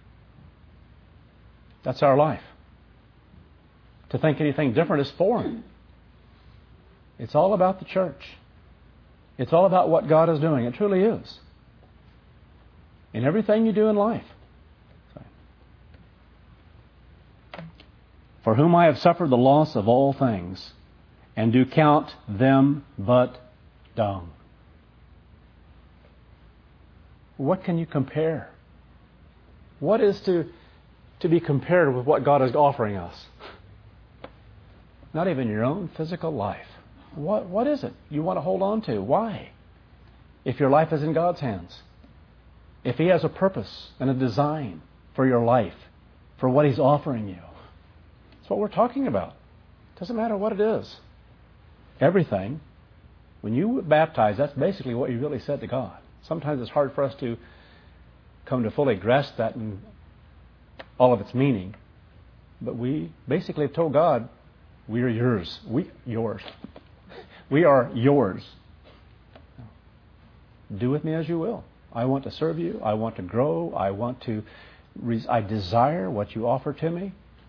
That's our life. To think anything different is foreign. It's all about the church. It's all about what God is doing. It truly is. In everything you do in life. For whom I have suffered the loss of all things, and do count them but dung. What can you compare? What is to, to be compared with what God is offering us? Not even your own physical life. What, what is it you want to hold on to? Why? If your life is in God's hands. If He has a purpose and a design for your life, for what He's offering you. That's what we're talking about. Doesn't matter what it is. Everything. When you baptize, that's basically what you really said to God. Sometimes it's hard for us to come to fully grasp that in all of its meaning. But we basically have told God, we are yours. We yours. We are yours. Do with me as you will. I want to serve you. I want to grow. I want to, I desire what you offer to me.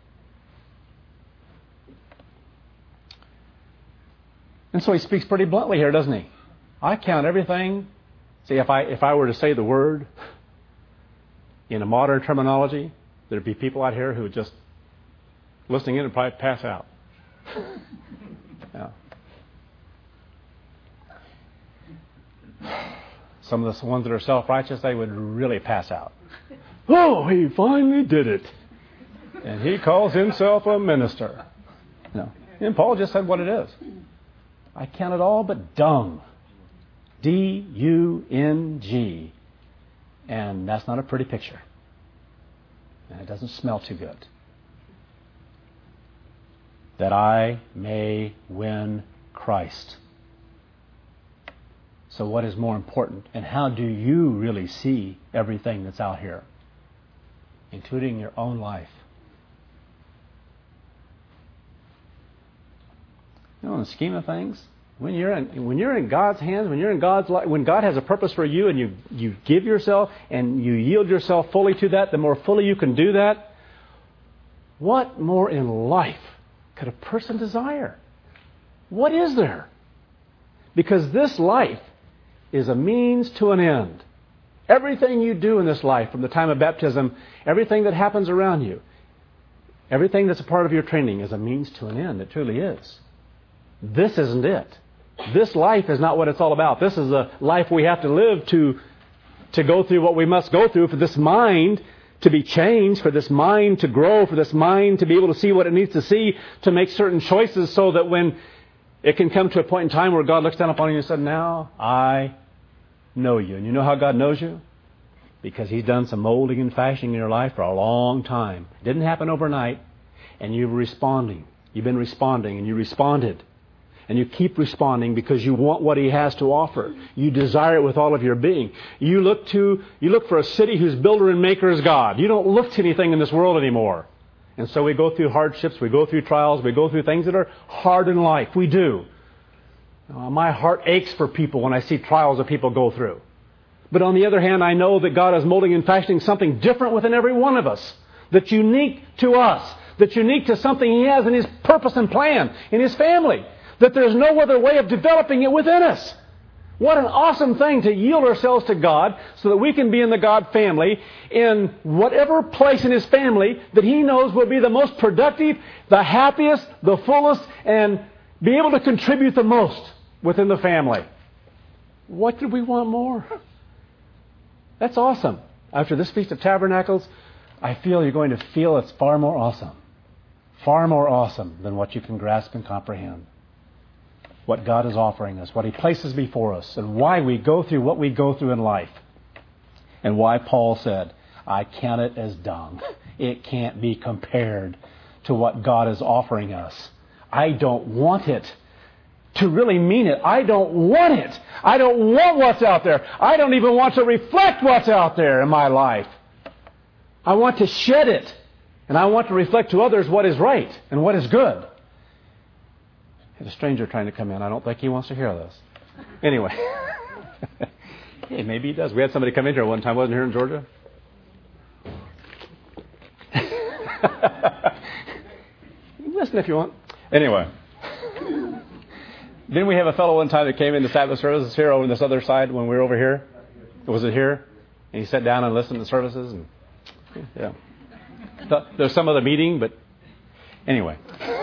And so he speaks pretty bluntly here, doesn't he? I count everything. See, if I if I were to say the word in a modern terminology, there'd be people out here who would just, listening in, and probably pass out. Yeah. Some of the ones that are self-righteous, they would really pass out. Oh, he finally did it. And he calls himself a minister. No. And Paul just said what it is. I count it all but dung. D U N G. And that's not a pretty picture. And it doesn't smell too good. That I may win Christ. So what is more important? And how do you really see everything that's out here? Including your own life. You know, in the scheme of things, when you're in, when you're in God's hands, when you're in God's life, when God has a purpose for you and you, you give yourself and you yield yourself fully to that, the more fully you can do that, what more in life could a person desire? What is there? Because this life is a means to an end. Everything you do in this life, from the time of baptism, everything that happens around you, everything that's a part of your training is a means to an end. It truly is. This isn't it. This life is not what it's all about. This is a life we have to live to, to go through what we must go through, for this mind to be changed, for this mind to grow, for this mind to be able to see what it needs to see, to make certain choices so that when it can come to a point in time where God looks down upon you and says, now I know you. And you know how God knows you? Because He's done some molding and fashioning in your life for a long time. It didn't happen overnight. And you're responding. You've been responding and you responded. And you keep responding because you want what He has to offer. You desire it with all of your being. You look to, you look for a city whose builder and maker is God. You don't look to anything in this world anymore. And so we go through hardships, we go through trials, we go through things that are hard in life. We do. Uh, my heart aches for people when I see trials that people go through. But on the other hand, I know that God is molding and fashioning something different within every one of us. That's unique to us. That's unique to something He has in His purpose and plan, in His family. That there's no other way of developing it within us. What an awesome thing to yield ourselves to God so that we can be in the God family in whatever place in His family that He knows will be the most productive, the happiest, the fullest, and be able to contribute the most within the family. What could we want more? That's awesome. After this Feast of Tabernacles, I feel you're going to feel it's far more awesome. Far more awesome than what you can grasp and comprehend. What God is offering us, what He places before us, and why we go through what we go through in life. And why Paul said, I count it as dung. It can't be compared to what God is offering us. I don't want it. To really mean it, I don't want it. I don't want what's out there. I don't even want to reflect what's out there in my life. I want to shed it. And I want to reflect to others what is right and what is good. There's a stranger trying to come in. I don't think he wants to hear this. Anyway. Hey, maybe he does. We had somebody come in here one time, wasn't here in Georgia? Listen if you want. Anyway. Didn't we have a fellow one time that came in to Sabbath services here over on this other side when we were over here? Was it here? And he sat down and listened to the services. And yeah. There's some of the meeting, but anyway.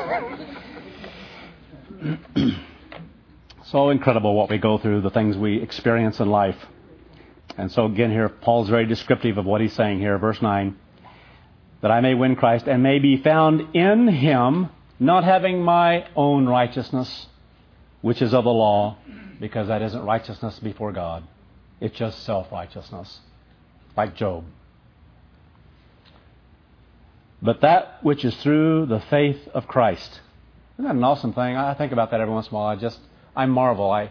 So incredible what we go through, the things we experience in life. And so again here, Paul's very descriptive of what he's saying here, verse nine. That I may win Christ and may be found in Him, not having my own righteousness, which is of the law, because that isn't righteousness before God. It's just self-righteousness, like Job. But that which is through the faith of Christ. Isn't that an awesome thing? I think about that every once in a while. I just, I marvel. I,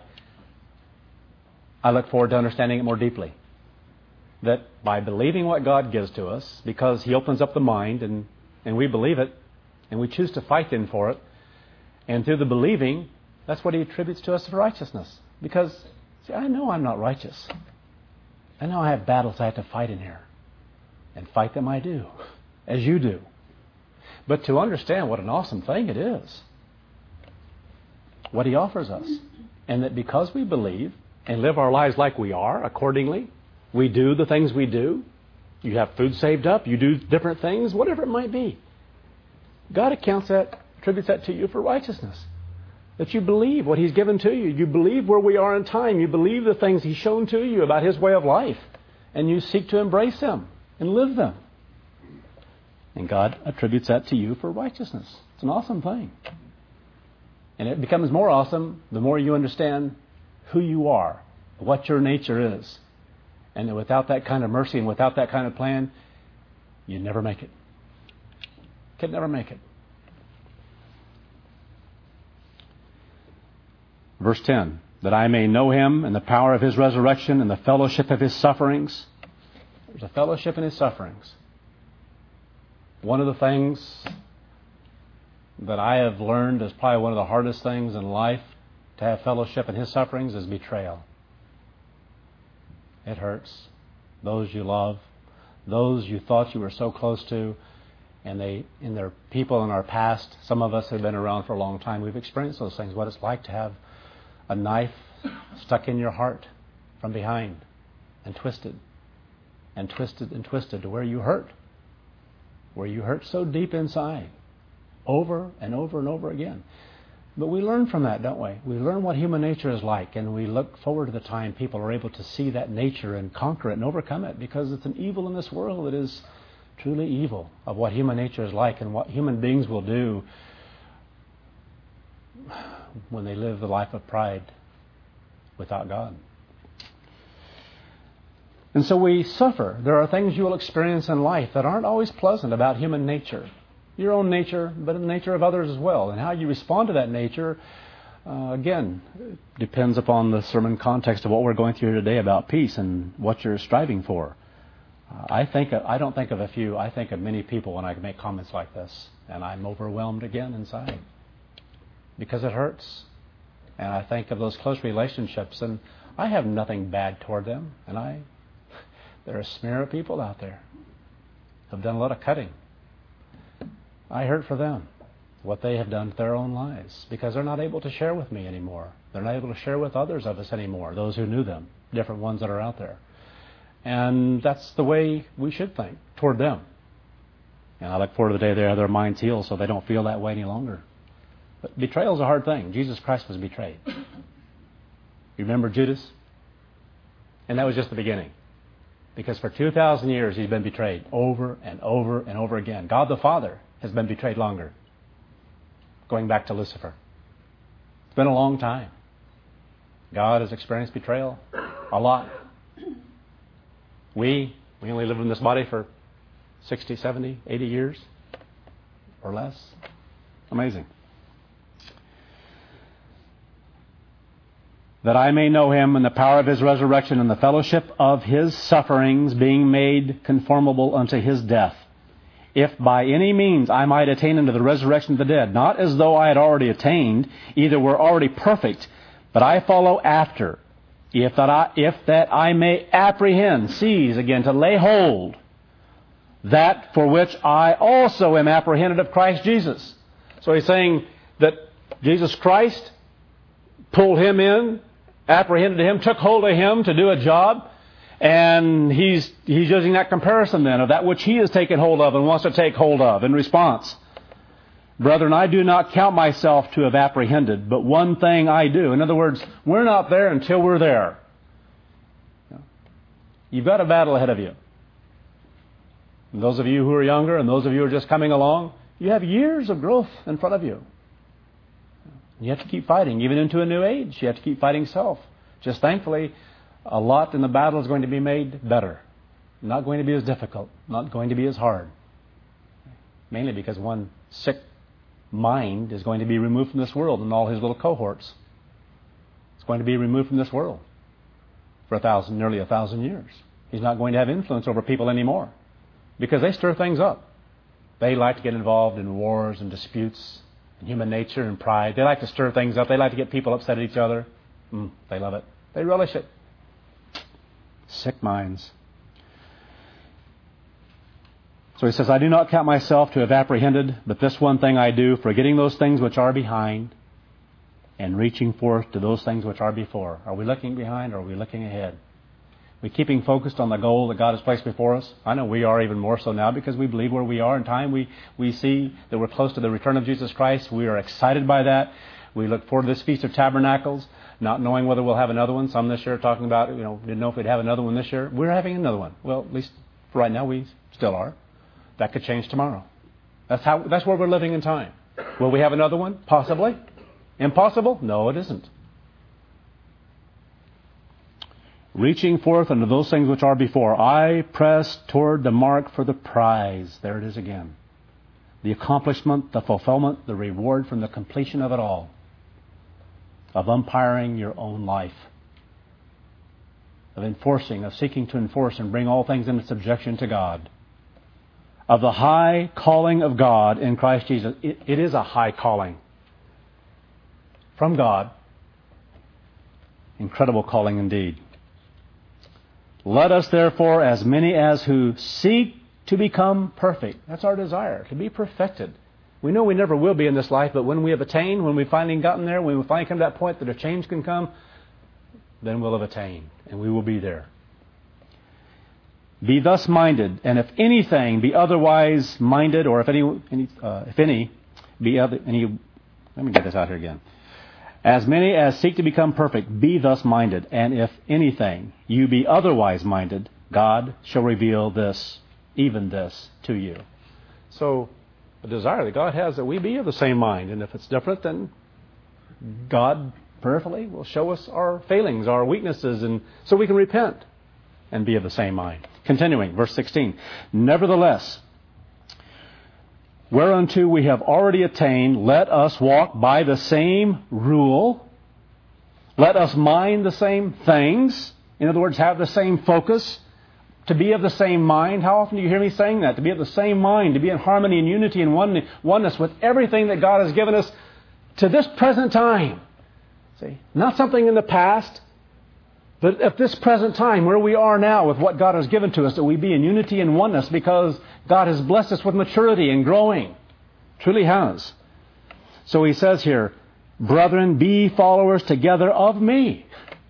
I look forward to understanding it more deeply. That by believing what God gives to us, because He opens up the mind and, and we believe it, and we choose to fight in for it, and through the believing, that's what He attributes to us for righteousness. Because, see, I know I'm not righteous. I know I have battles I have to fight in here. And fight them I do, as you do. But to understand what an awesome thing it is, what He offers us, and that because we believe and live our lives like we are, accordingly, we do the things we do. You have food saved up, you do different things, whatever it might be. God accounts that, attributes that to you for righteousness. That you believe what He's given to you. You believe where we are in time. You believe the things He's shown to you about His way of life. And you seek to embrace them and live them. And God attributes that to you for righteousness. It's an awesome thing. And it becomes more awesome the more you understand who you are, what your nature is. And that without that kind of mercy and without that kind of plan, you never make it. Could never make it. Verse ten, that I may know Him and the power of His resurrection and the fellowship of His sufferings. There's a fellowship in His sufferings. One of the things that I have learned is probably one of the hardest things in life to have fellowship in His sufferings is betrayal. It hurts. Those you love, those you thought you were so close to, and they, and they're people in our past. Some of us have been around for a long time. We've experienced those things. What it's like to have a knife stuck in your heart from behind and twisted and twisted and twisted to where you hurt, where you hurt so deep inside, over and over and over again. But we learn from that, don't we? We learn what human nature is like, and we look forward to the time people are able to see that nature and conquer it and overcome it, because it's an evil in this world that is truly evil, of what human nature is like and what human beings will do when they live the life of pride without God. And so we suffer. There are things you will experience in life that aren't always pleasant about human nature. Your own nature, but the nature of others as well. And how you respond to that nature, uh, again, depends upon the sermon context of what we're going through today about peace and what you're striving for. Uh, I think I don't think of a few. I think of many people when I make comments like this, and I'm overwhelmed again inside because it hurts. And I think of those close relationships, and I have nothing bad toward them. And I, there are a smear of people out there who have done a lot of cutting. I hurt for them, what they have done to their own lives, because they're not able to share with me anymore. They're not able to share with others of us anymore, those who knew them, different ones that are out there. And that's the way we should think toward them. And I look forward to the day they have their minds healed so they don't feel that way any longer. But betrayal is a hard thing. Jesus Christ was betrayed. You remember Judas? And that was just the beginning. Because for two thousand years he's been betrayed over and over and over again. God the Father has been betrayed longer. Going back to Lucifer. It's been a long time. God has experienced betrayal a lot. We, we only live in this body for sixty, seventy, eighty years or less. Amazing. That I may know Him and the power of His resurrection and the fellowship of His sufferings, being made conformable unto His death, if by any means I might attain unto the resurrection of the dead, not as though I had already attained, either were already perfect, but I follow after, if that I, if that I may apprehend, seize again, to lay hold, that for which I also am apprehended of Christ Jesus. So he's saying that Jesus Christ pulled him in, apprehended him, took hold of him to do a job, and he's he's using that comparison then of that which he has taken hold of and wants to take hold of in response. Brethren, I do not count myself to have apprehended, but one thing I do. In other words, we're not there until we're there. You've got a battle ahead of you. And those of you who are younger and those of you who are just coming along, you have years of growth in front of you. You have to keep fighting, even into a new age. You have to keep fighting self. Just thankfully, a lot in the battle is going to be made better. Not going to be as difficult. Not going to be as hard. Mainly because one sick mind is going to be removed from this world and all his little cohorts. It's going to be removed from this world for a thousand, nearly a thousand years. He's not going to have influence over people anymore because they stir things up. They like to get involved in wars and disputes and human nature and pride. They like to stir things up. They like to get people upset at each other. Mm, they love it. They relish it. Sick minds. So he says, I do not count myself to have apprehended, but this one thing I do, forgetting those things which are behind and reaching forth to those things which are before. Are we looking behind or are we looking ahead? Are we keeping focused on the goal that God has placed before us? I know we are even more so now because we believe where we are in time. We, we see that we're close to the return of Jesus Christ. We are excited by that. We look forward to this Feast of Tabernacles, not knowing whether we'll have another one. Some this year talking about, you know, didn't know if we'd have another one this year. We're having another one. Well, at least for right now we still are. That could change tomorrow. That's how. That's where we're living in time. Will we have another one? Possibly. Impossible? No, it isn't. Reaching forth unto those things which are before, I press toward the mark for the prize. There it is again. The accomplishment, the fulfillment, the reward from the completion of it all. Of umpiring your own life. Of enforcing, of seeking to enforce and bring all things into subjection to God. Of the high calling of God in Christ Jesus. It, it is a high calling. From God. Incredible calling indeed. Let us therefore, as many as who seek to become perfect. That's our desire, to be perfected. We know we never will be in this life, but when we have attained, when we've finally gotten there, when we finally come to that point that a change can come, then we'll have attained, and we will be there. Be thus minded, and if anything be otherwise minded, or if any, any uh, if any, be other, any, let me get this out here again. As many as seek to become perfect, be thus minded, and if anything you be otherwise minded, God shall reveal this, even this, to you. So, the desire that God has that we be of the same mind, and if it's different, then God prayerfully will show us our failings, our weaknesses, and so we can repent and be of the same mind. Continuing, verse sixteen. Nevertheless, whereunto we have already attained, let us walk by the same rule. Let us mind the same things. In other words, have the same focus. To be of the same mind. How often do you hear me saying that? To be of the same mind. To be in harmony and unity and oneness with everything that God has given us to this present time. See, not something in the past, but at this present time, where we are now with what God has given to us, that we be in unity and oneness because God has blessed us with maturity and growing. Truly has. So he says here, brethren, be followers together of me.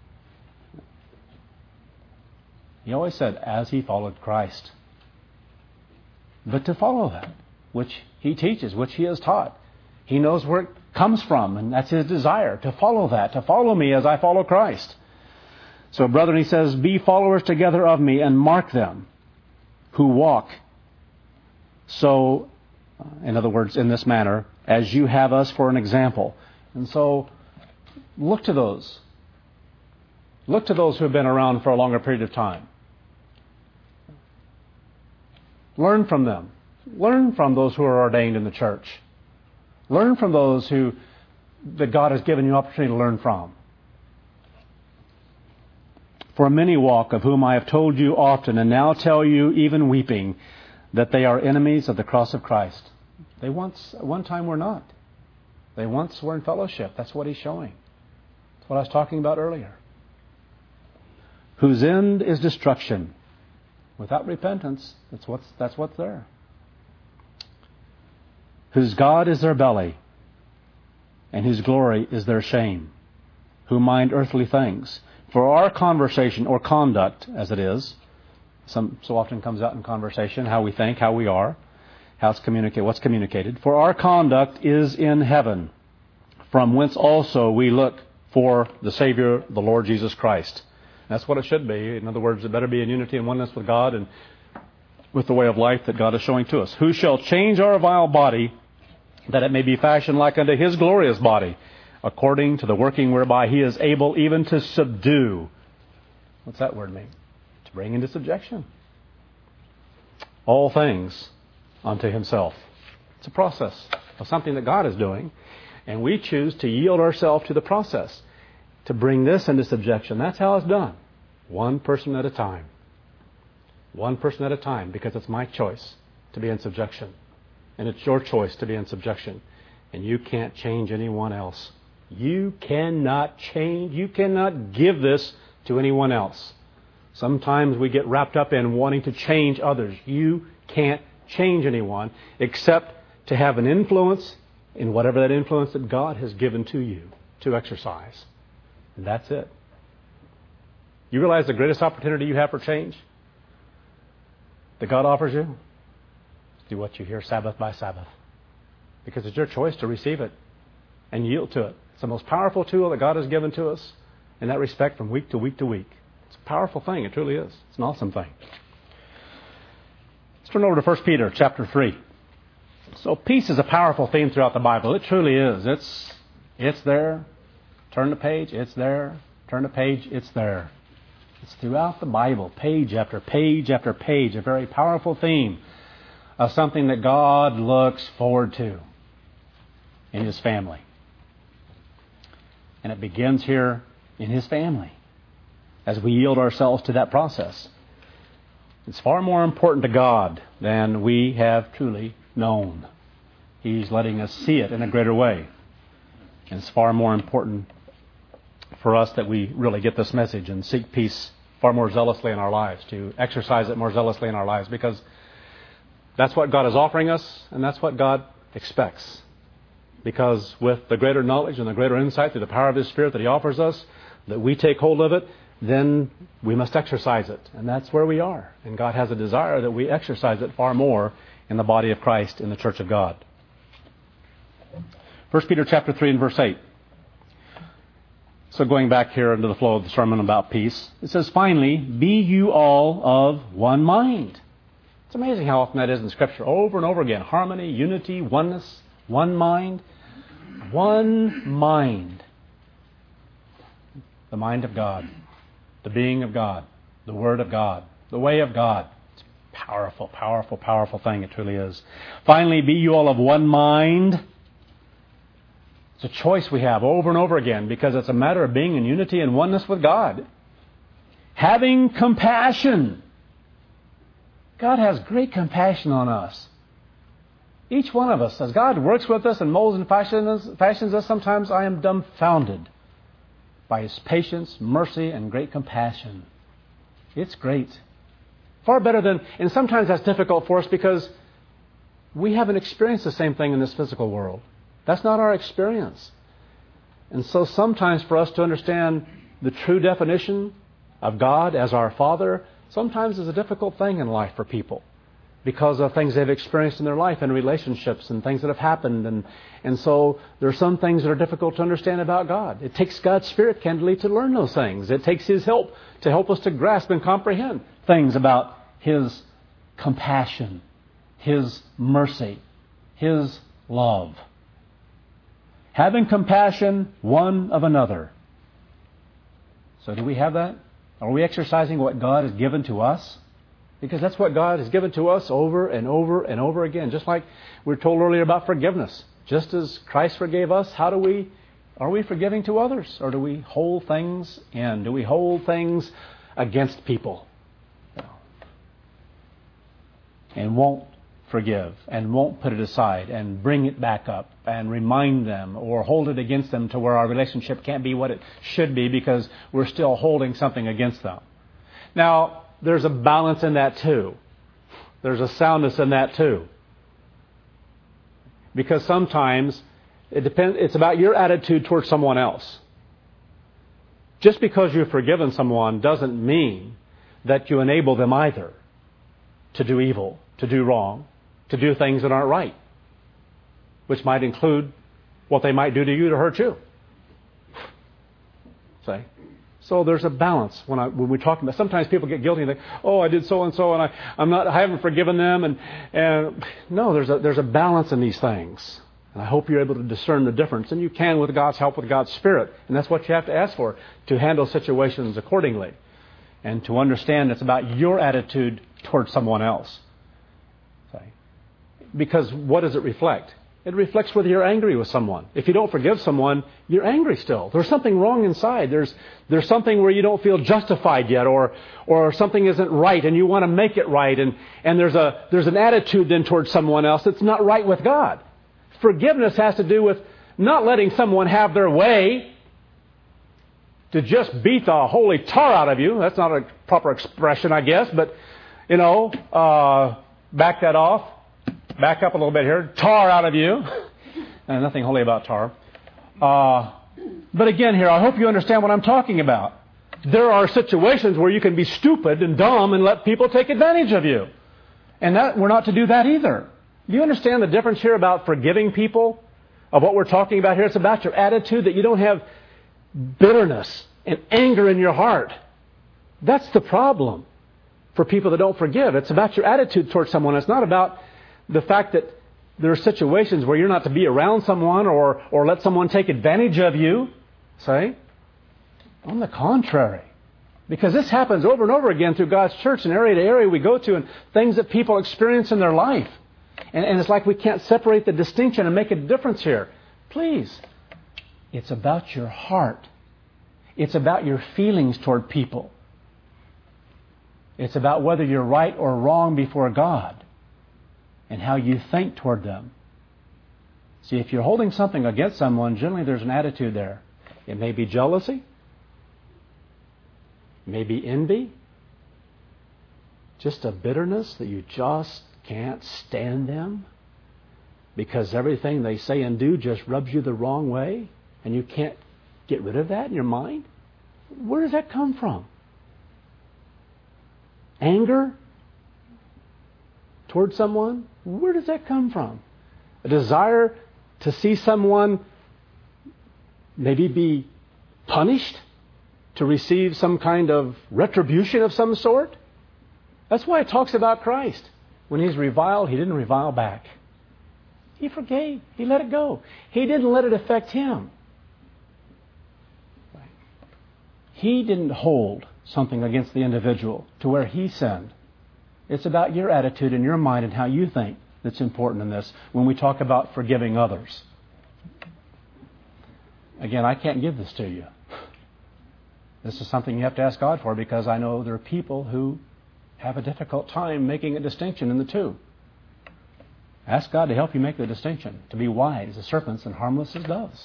He always said, as he followed Christ. But to follow that, which he teaches, which he has taught. He knows where it comes from, and that's his desire, to follow that, to follow me as I follow Christ. So, brethren, he says, be followers together of me, and mark them who walk. So, in other words, in this manner, as you have us for an example. And so, look to those. Look to those who have been around for a longer period of time. Learn from them. Learn from those who are ordained in the church. Learn from those who that God has given you opportunity to learn from. For many walk, of whom I have told you often, and now tell you, even weeping, that they are enemies of the cross of Christ. They once, at one time were not. They once were in fellowship. That's what he's showing. That's what I was talking about earlier. Whose end is destruction. Without repentance, that's what's, that's what's there. Whose God is their belly, and whose glory is their shame. Who mind earthly things. For our conversation, or conduct, as it is, some so often comes out in conversation, how we think, how we are, how it's communicated, what's communicated. For our conduct is in heaven, from whence also we look for the Savior, the Lord Jesus Christ. That's what it should be. In other words, it better be in unity and oneness with God and with the way of life that God is showing to us. Who shall change our vile body, that it may be fashioned like unto his glorious body, according to the working whereby he is able even to subdue. What's that word mean? To bring into subjection. All things unto himself. It's a process of something that God is doing, and we choose to yield ourselves to the process to bring this into subjection. That's how it's done. One person at a time. One person at a time, because it's my choice to be in subjection. And it's your choice to be in subjection. And you can't change anyone else. You cannot change, you cannot give this to anyone else. Sometimes we get wrapped up in wanting to change others. You can't change anyone except to have an influence in whatever that influence that God has given to you to exercise. And that's it. You realize the greatest opportunity you have for change that God offers you? Is do what you hear Sabbath by Sabbath. Because it's your choice to receive it and yield to it. It's the most powerful tool that God has given to us in that respect from week to week to week. It's a powerful thing. It truly is. It's an awesome thing. Let's turn over to First Peter chapter three. So peace is a powerful theme throughout the Bible. It truly is. It's it's there. Turn the page. It's there. Turn the page. It's there. It's throughout the Bible, page after page after page, a very powerful theme of something that God looks forward to in His family. And it begins here in His family as we yield ourselves to that process. It's far more important to God than we have truly known. He's letting us see it in a greater way. And it's far more important for us that we really get this message and seek peace far more zealously in our lives, to exercise it more zealously in our lives, because that's what God is offering us, and that's what God expects. Because with the greater knowledge and the greater insight through the power of His Spirit that He offers us, that we take hold of it, then we must exercise it. And that's where we are. And God has a desire that we exercise it far more in the body of Christ, in the church of God. First Peter chapter three and verse eight. So going back here into the flow of the sermon about peace, it says, finally, be you all of one mind. It's amazing how often that is in Scripture, over and over again. Harmony, unity, oneness, one mind. One mind. The mind of God. The being of God. The Word of God. The way of God. It's a powerful, powerful, powerful thing. It truly is. Finally, be you all of one mind. It's a choice we have over and over again, because it's a matter of being in unity and oneness with God. Having compassion. God has great compassion on us. Each one of us, as God works with us and molds and fashions, fashions us, sometimes I am dumbfounded by His patience, mercy, and great compassion. It's great. Far better than, and sometimes that's difficult for us because we haven't experienced the same thing in this physical world. That's not our experience. And so sometimes for us to understand the true definition of God as our Father, sometimes is a difficult thing in life for people because of things they've experienced in their life and relationships and things that have happened. And, and so there are some things that are difficult to understand about God. It takes God's Spirit, candidly, to learn those things. It takes His help to help us to grasp and comprehend things about His compassion, His mercy, His love. Having compassion one of another. So do we have that? Are we exercising what God has given to us? Because that's what God has given to us over and over and over again. Just like we were told earlier about forgiveness. Just as Christ forgave us, how do we, are we forgiving to others? Or do we hold things in? Do we hold things against people? And won't forgive and won't put it aside and bring it back up and remind them or hold it against them to where our relationship can't be what it should be because we're still holding something against them. Now, there's a balance in that too. There's a soundness in that too. Because sometimes it depends, it's about your attitude towards someone else. Just because you've forgiven someone doesn't mean that you enable them either to do evil, to do wrong, to do things that aren't right, which might include what they might do to you to hurt you. See? So there's a balance when I when we talk about. Sometimes people get guilty and think, "Oh, I did so and so, and I I'm not I haven't forgiven them." And and no, there's a there's a balance in these things, and I hope you're able to discern the difference, and you can with God's help, with God's Spirit, and that's what you have to ask for to handle situations accordingly, and to understand it's about your attitude towards someone else. Because what does it reflect? It reflects whether you're angry with someone. If you don't forgive someone, you're angry still. There's something wrong inside. There's there's something where you don't feel justified yet, or or something isn't right, and you want to make it right. And, and there's a there's an attitude then towards someone else that's not right with God. Forgiveness has to do with not letting someone have their way to just beat the holy tar out of you. That's not a proper expression, I guess. But, you know, uh, back that off. Back up a little bit here. Tar out of you. And nothing holy about tar. Uh, but again here, I hope you understand what I'm talking about. There are situations where you can be stupid and dumb and let people take advantage of you. And that we're not to do that either. Do you understand the difference here about forgiving people? Of what we're talking about here? It's about your attitude, that you don't have bitterness and anger in your heart. That's the problem for people that don't forgive. It's about your attitude towards someone. It's not about the fact that there are situations where you're not to be around someone or, or let someone take advantage of you. See? On the contrary. Because this happens over and over again through God's church and area to area we go to, and things that people experience in their life. And, and it's like we can't separate the distinction and make a difference here. Please. It's about your heart. It's about your feelings toward people. It's about whether you're right or wrong before God and how you think toward them. See, if you're holding something against someone, generally there's an attitude there. It may be jealousy. It may be envy. Just a bitterness that you just can't stand them because everything they say and do just rubs you the wrong way, and you can't get rid of that in your mind. Where does that come from? Anger toward someone? Where does that come from? A desire to see someone maybe be punished, to receive some kind of retribution of some sort? That's why it talks about Christ. When He's reviled, He didn't revile back. He forgave. He let it go. He didn't let it affect Him. He didn't hold something against the individual to where he sinned. It's about your attitude and your mind and how you think that's important in this when we talk about forgiving others. Again, I can't give this to you. This is something you have to ask God for, because I know there are people who have a difficult time making a distinction in the two. Ask God to help you make the distinction, to be wise as serpents and harmless as doves.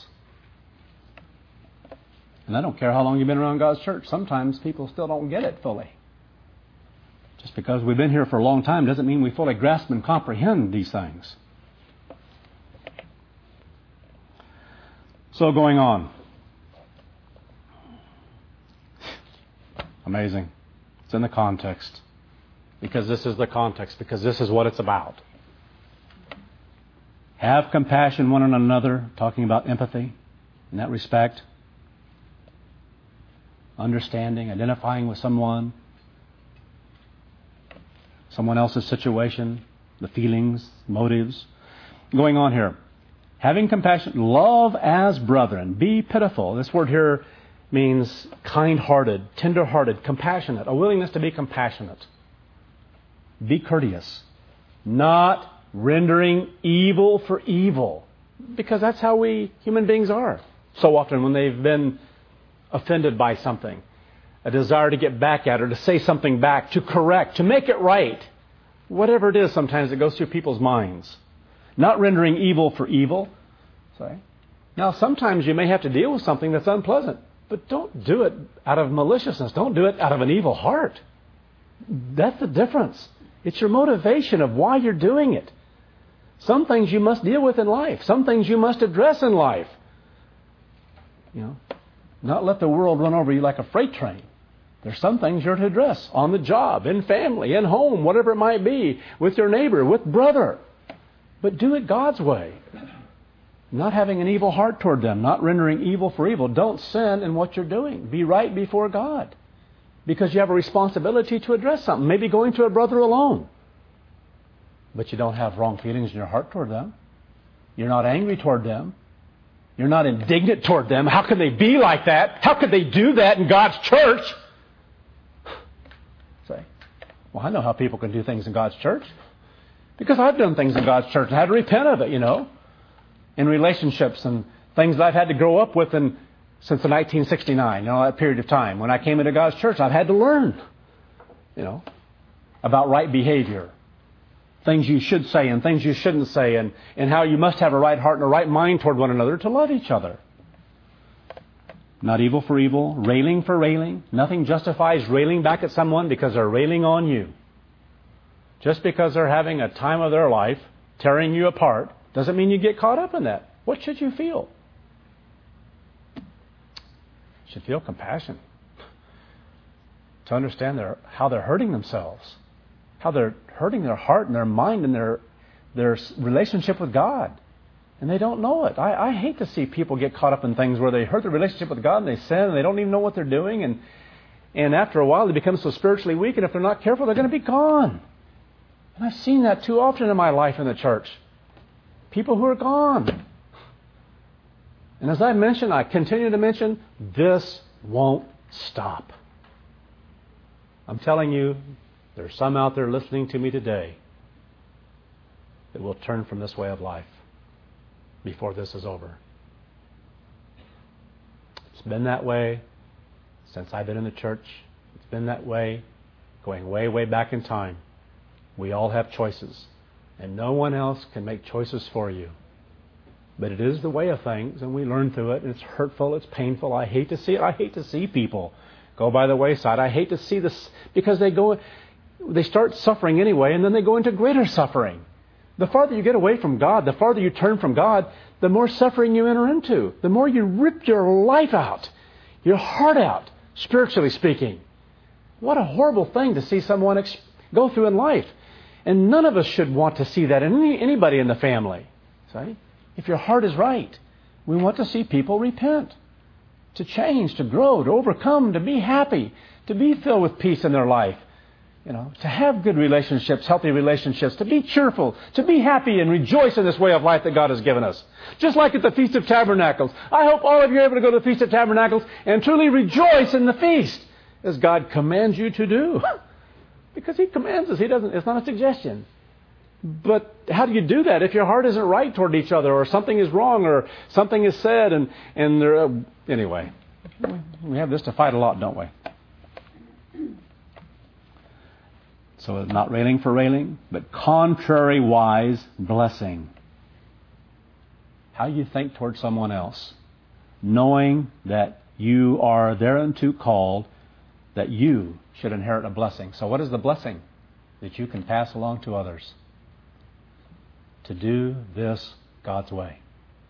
And I don't care how long you've been around God's church. Sometimes people still don't get it fully. Just because we've been here for a long time doesn't mean we fully grasp and comprehend these things. So going on. Amazing. It's in the context. Because this is the context. Because this is what it's about. Have compassion one on another. Talking about empathy in that respect. Understanding, identifying with someone. Someone else's situation. The feelings, motives. Going on here. Having compassion. Love as brethren. Be pitiful. This word here means kind-hearted, tender-hearted, compassionate, a willingness to be compassionate. Be courteous, not rendering evil for evil, because that's how we human beings are. So often when they've been offended by something, a desire to get back at or to say something back, to correct, to make it right, whatever it is, sometimes it goes through people's minds. Not rendering evil for evil. Sorry. Now, sometimes you may have to deal with something that's unpleasant. But don't do it out of maliciousness. Don't do it out of an evil heart. That's the difference. It's your motivation of why you're doing it. Some things you must deal with in life. Some things you must address in life. You know, not let the world run over you like a freight train. There's some things you're to address on the job, in family, in home, whatever it might be, with your neighbor, with brother. But do it God's way. Not having an evil heart toward them, not rendering evil for evil. Don't sin in what you're doing. Be right before God. Because you have a responsibility to address something. Maybe going to a brother alone. But you don't have wrong feelings in your heart toward them. You're not angry toward them. You're not indignant toward them. How could they be like that? How could they do that in God's church? Say, well, I know how people can do things in God's church. Because I've done things in God's church and had to repent of it, you know. In relationships and things that I've had to grow up with in, since the nineteen sixty-nine, you know, that period of time. When I came into God's church, I've had to learn, you know, about right behavior. Things you should say and things you shouldn't say, and, and how you must have a right heart and a right mind toward one another to love each other. Not evil for evil, railing for railing. Nothing justifies railing back at someone because they're railing on you. Just because they're having a time of their life, tearing you apart, doesn't mean you get caught up in that. What should you feel? You should feel compassion. To understand their, how they're hurting themselves. How they're hurting their heart and their mind and their, their relationship with God. And they don't know it. I, I hate to see people get caught up in things where they hurt their relationship with God and they sin and they don't even know what they're doing. And, and after a while they become so spiritually weak, and if they're not careful, they're going to be gone. And I've seen that too often in my life in the church. People who are gone. And as I mentioned, I continue to mention, this won't stop. I'm telling you, there's some out there listening to me today that will turn from this way of life before this is over. It's been that way since I've been in the church. It's been that way going way, way back in time. We all have choices, and no one else can make choices for you. But it is the way of things, and we learn through it, and it's hurtful, it's painful. I hate to see it. I hate to see people go by the wayside. I hate to see this because they go, they start suffering anyway, and then they go into greater suffering. The farther you get away from God, the farther you turn from God, the more suffering you enter into. The more you rip your life out, your heart out, spiritually speaking. What a horrible thing to see someone ex- go through in life. And none of us should want to see that in any, anybody in the family. See? If your heart is right, we want to see people repent, to change, to grow, to overcome, to be happy, to be filled with peace in their life. You know, to have good relationships, healthy relationships, to be cheerful, to be happy and rejoice in this way of life that God has given us. Just like at the Feast of Tabernacles. I hope all of you are able to go to the Feast of Tabernacles and truly rejoice in the feast as God commands you to do. Because He commands us. He doesn't, it's not a suggestion. But how do you do that if your heart isn't right toward each other, or something is wrong, or something is said and, and there, uh, anyway, we have this to fight a lot, don't we? So not railing for railing, but contrary-wise blessing. How you think toward someone else, knowing that you are thereunto called, that you should inherit a blessing. So what is the blessing that you can pass along to others? To do this God's way.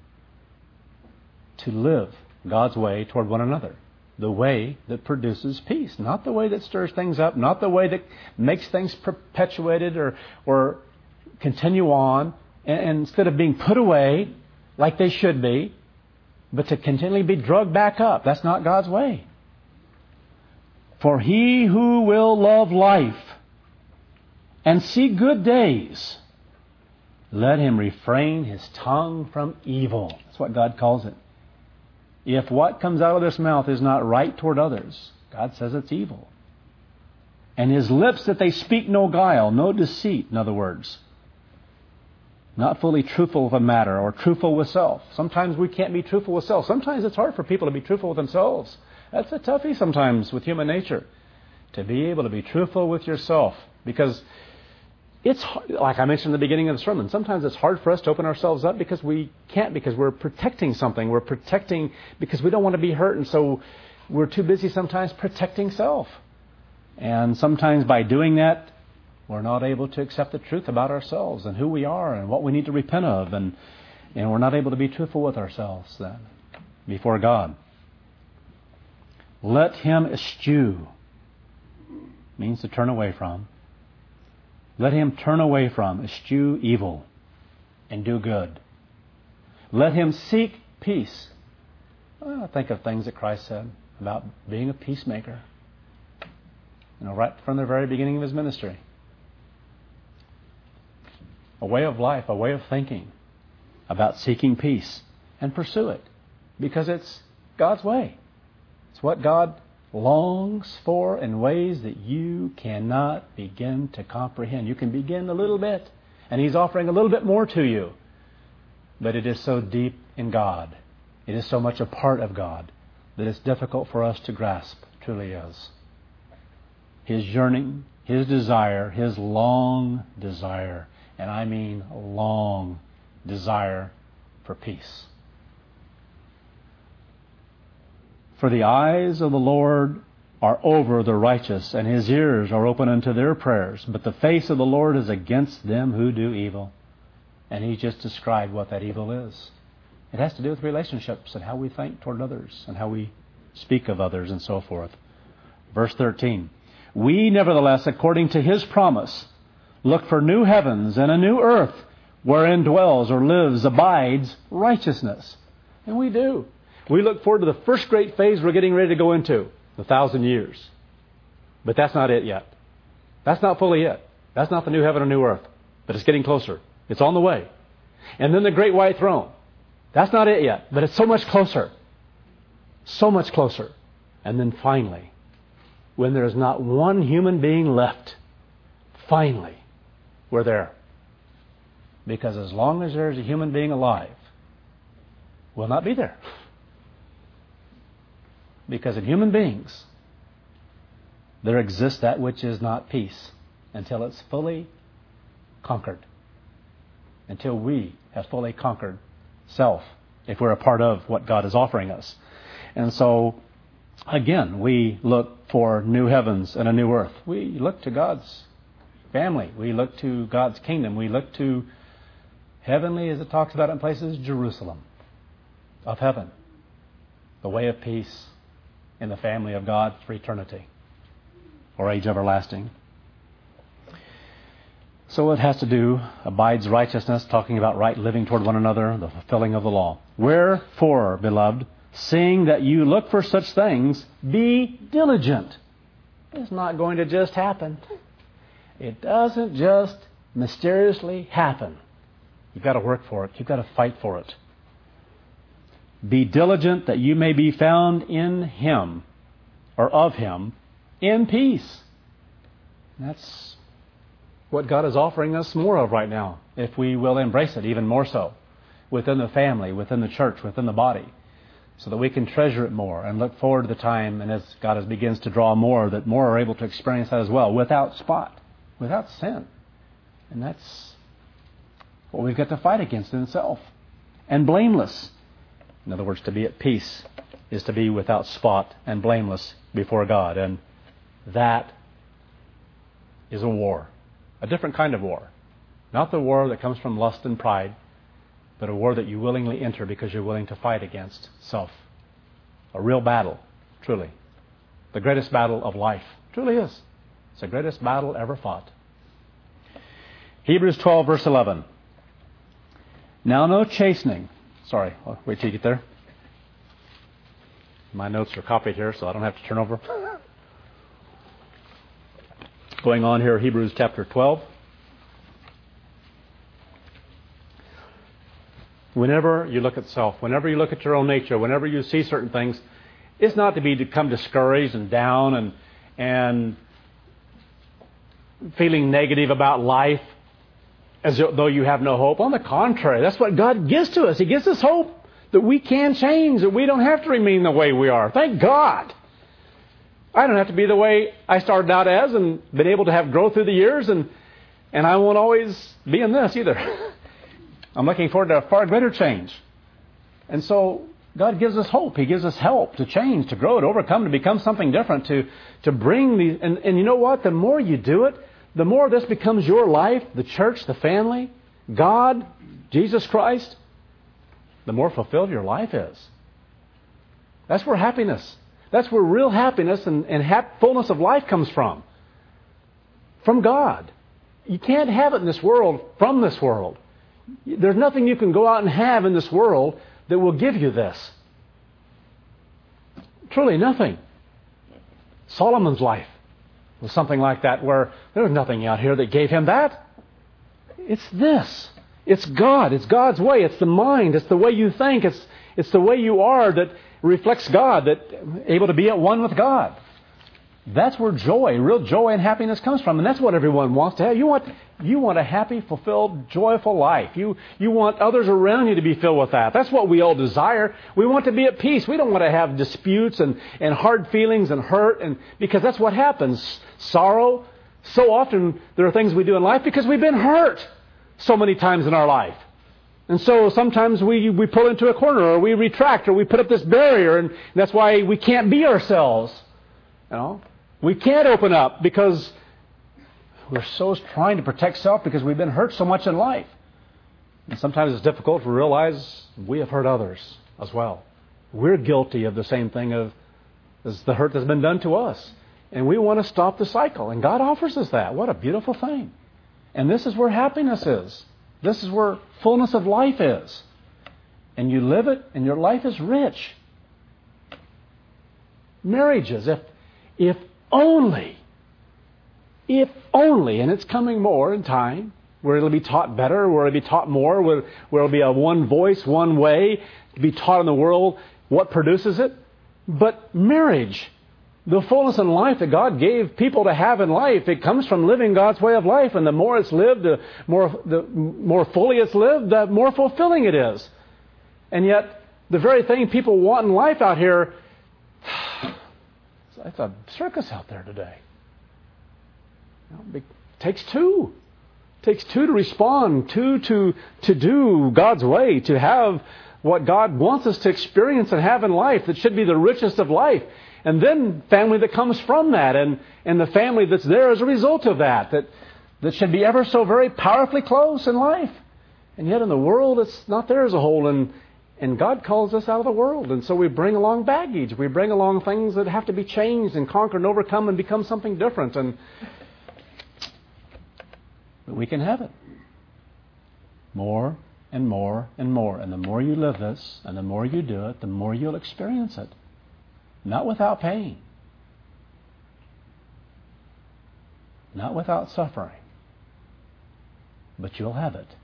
To live God's way toward one another. The way that produces peace, not the way that stirs things up, not the way that makes things perpetuated or or continue on, and, and instead of being put away like they should be, but to continually be drugged back up. That's not God's way. For he who will love life and see good days, let him refrain his tongue from evil. That's what God calls it. If what comes out of this mouth is not right toward others, God says it's evil. And his lips that they speak no guile, no deceit, in other words. Not fully truthful with a matter or truthful with self. Sometimes we can't be truthful with self. Sometimes it's hard for people to be truthful with themselves. That's a toughie sometimes with human nature. To be able to be truthful with yourself. Because it's, like I mentioned in the beginning of the sermon, sometimes it's hard for us to open ourselves up because we can't, because we're protecting something. We're protecting because we don't want to be hurt, and so we're too busy sometimes protecting self. And sometimes by doing that, we're not able to accept the truth about ourselves and who we are and what we need to repent of, and, and we're not able to be truthful with ourselves then before God. Let him eschew, means to turn away from. Let him turn away from, eschew evil, and do good. Let him seek peace. Well, think of things that Christ said about being a peacemaker. You know, right from the very beginning of his ministry. A way of life, a way of thinking about seeking peace, and pursue it, because it's God's way. It's what God longs for in ways that you cannot begin to comprehend. You can begin a little bit, and He's offering a little bit more to you. But it is so deep in God. It is so much a part of God that it's difficult for us to grasp. It truly is. His yearning, His desire, His long desire, and I mean long desire for peace. For the eyes of the Lord are over the righteous, and His ears are open unto their prayers. But the face of the Lord is against them who do evil. And He just described what that evil is. It has to do with relationships and how we think toward others and how we speak of others and so forth. Verse thirteen. We, nevertheless, according to His promise, look for new heavens and a new earth, wherein dwells or lives, abides righteousness. And we do. We look forward to the first great phase we're getting ready to go into, the thousand years. But that's not it yet. That's not fully it. That's not the new heaven and new earth. But it's getting closer. It's on the way. And then the great white throne. That's not it yet. But it's so much closer. So much closer. And then finally, when there's not one human being left, finally, we're there. Because as long as there's a human being alive, we'll not be there. Because in human beings, there exists that which is not peace until it's fully conquered. Until we have fully conquered self, if we're a part of what God is offering us. And so, again, we look for new heavens and a new earth. We look to God's family. We look to God's kingdom. We look to heavenly, as it talks about in places, Jerusalem of heaven. The way of peace in the family of God for eternity or age everlasting. So it has to do, abides righteousness, talking about right living toward one another, the fulfilling of the law. Wherefore, beloved, seeing that you look for such things, be diligent. It's not going to just happen. It doesn't just mysteriously happen. You've got to work for it. You've got to fight for it. Be diligent that you may be found in Him, or of Him, in peace. That's what God is offering us more of right now, if we will embrace it even more so, within the family, within the church, within the body, so that we can treasure it more and look forward to the time, and as God begins to draw more, that more are able to experience that as well, without spot, without sin. And that's what we've got to fight against in itself. And blameless. In other words, to be at peace is to be without spot and blameless before God. And that is a war. A different kind of war. Not the war that comes from lust and pride, but a war that you willingly enter because you're willing to fight against self. A real battle, truly. The greatest battle of life. Truly is. It's the greatest battle ever fought. Hebrews twelve, verse eleven. Now no chastening. Sorry, I'll wait till you get there. My notes are copied here, so I don't have to turn over. Going on here, Hebrews chapter twelve. Whenever you look at self, whenever you look at your own nature, whenever you see certain things, it's not to be to become discouraged and down and and feeling negative about life as though you have no hope. On the contrary, that's what God gives to us. He gives us hope that we can change, that we don't have to remain the way we are. Thank God. I don't have to be the way I started out as and been able to have growth through the years, and, and I won't always be in this either. I'm looking forward to a far greater change. And so God gives us hope. He gives us help to change, to grow, to overcome, to become something different, to, to bring these. And, and you know what? The more you do it, the more this becomes your life, the church, the family, God, Jesus Christ, the more fulfilled your life is. That's where happiness, that's where real happiness and, and hap- fullness of life comes from. From God. You can't have it in this world from this world. There's nothing you can go out and have in this world that will give you this. Truly nothing. Solomon's life was something like that, where there was nothing out here that gave him that. It's this. It's God. It's God's way. It's the mind. It's the way you think. It's it's the way you are that reflects God, that able to be at one with God. That's where joy, real joy and happiness comes from. And that's what everyone wants to have. You want you want a happy, fulfilled, joyful life. You you want others around you to be filled with that. That's what we all desire. We want to be at peace. We don't want to have disputes and, and hard feelings and hurt, and because that's what happens. Sorrow. So often there are things we do in life because we've been hurt so many times in our life. And so sometimes we, we pull into a corner, or we retract, or we put up this barrier, and that's why we can't be ourselves. You know, we can't open up because we're so trying to protect self because we've been hurt so much in life. And sometimes it's difficult to realize we have hurt others as well. We're guilty of the same thing of, as the hurt that's been done to us. And we want to stop the cycle. And God offers us that. What a beautiful thing. And this is where happiness is. This is where fullness of life is. And you live it, and your life is rich. Marriages, if, if only, if only, and it's coming more in time, where it'll be taught better, where it'll be taught more, where, where it'll be a one voice, one way, to be taught in the world what produces it. But marriage, the fullness in life that God gave people to have in life, it comes from living God's way of life. And the more it's lived, the more, the more fully it's lived, the more fulfilling it is. And yet, the very thing people want in life out here, it's a circus out there today. You know, it takes two. It takes two to respond, two to, to do God's way, to have what God wants us to experience and have in life that should be the richest of life. And then family that comes from that, and, and the family that's there as a result of that, that, that should be ever so very powerfully close in life. And yet in the world, it's not there as a whole. And, and God calls us out of the world. And so we bring along baggage. We bring along things that have to be changed and conquered and overcome and become something different. And but we can have it. More and more and more. And the more you live this, and the more you do it, the more you'll experience it. Not without pain. Not without suffering. But you'll have it.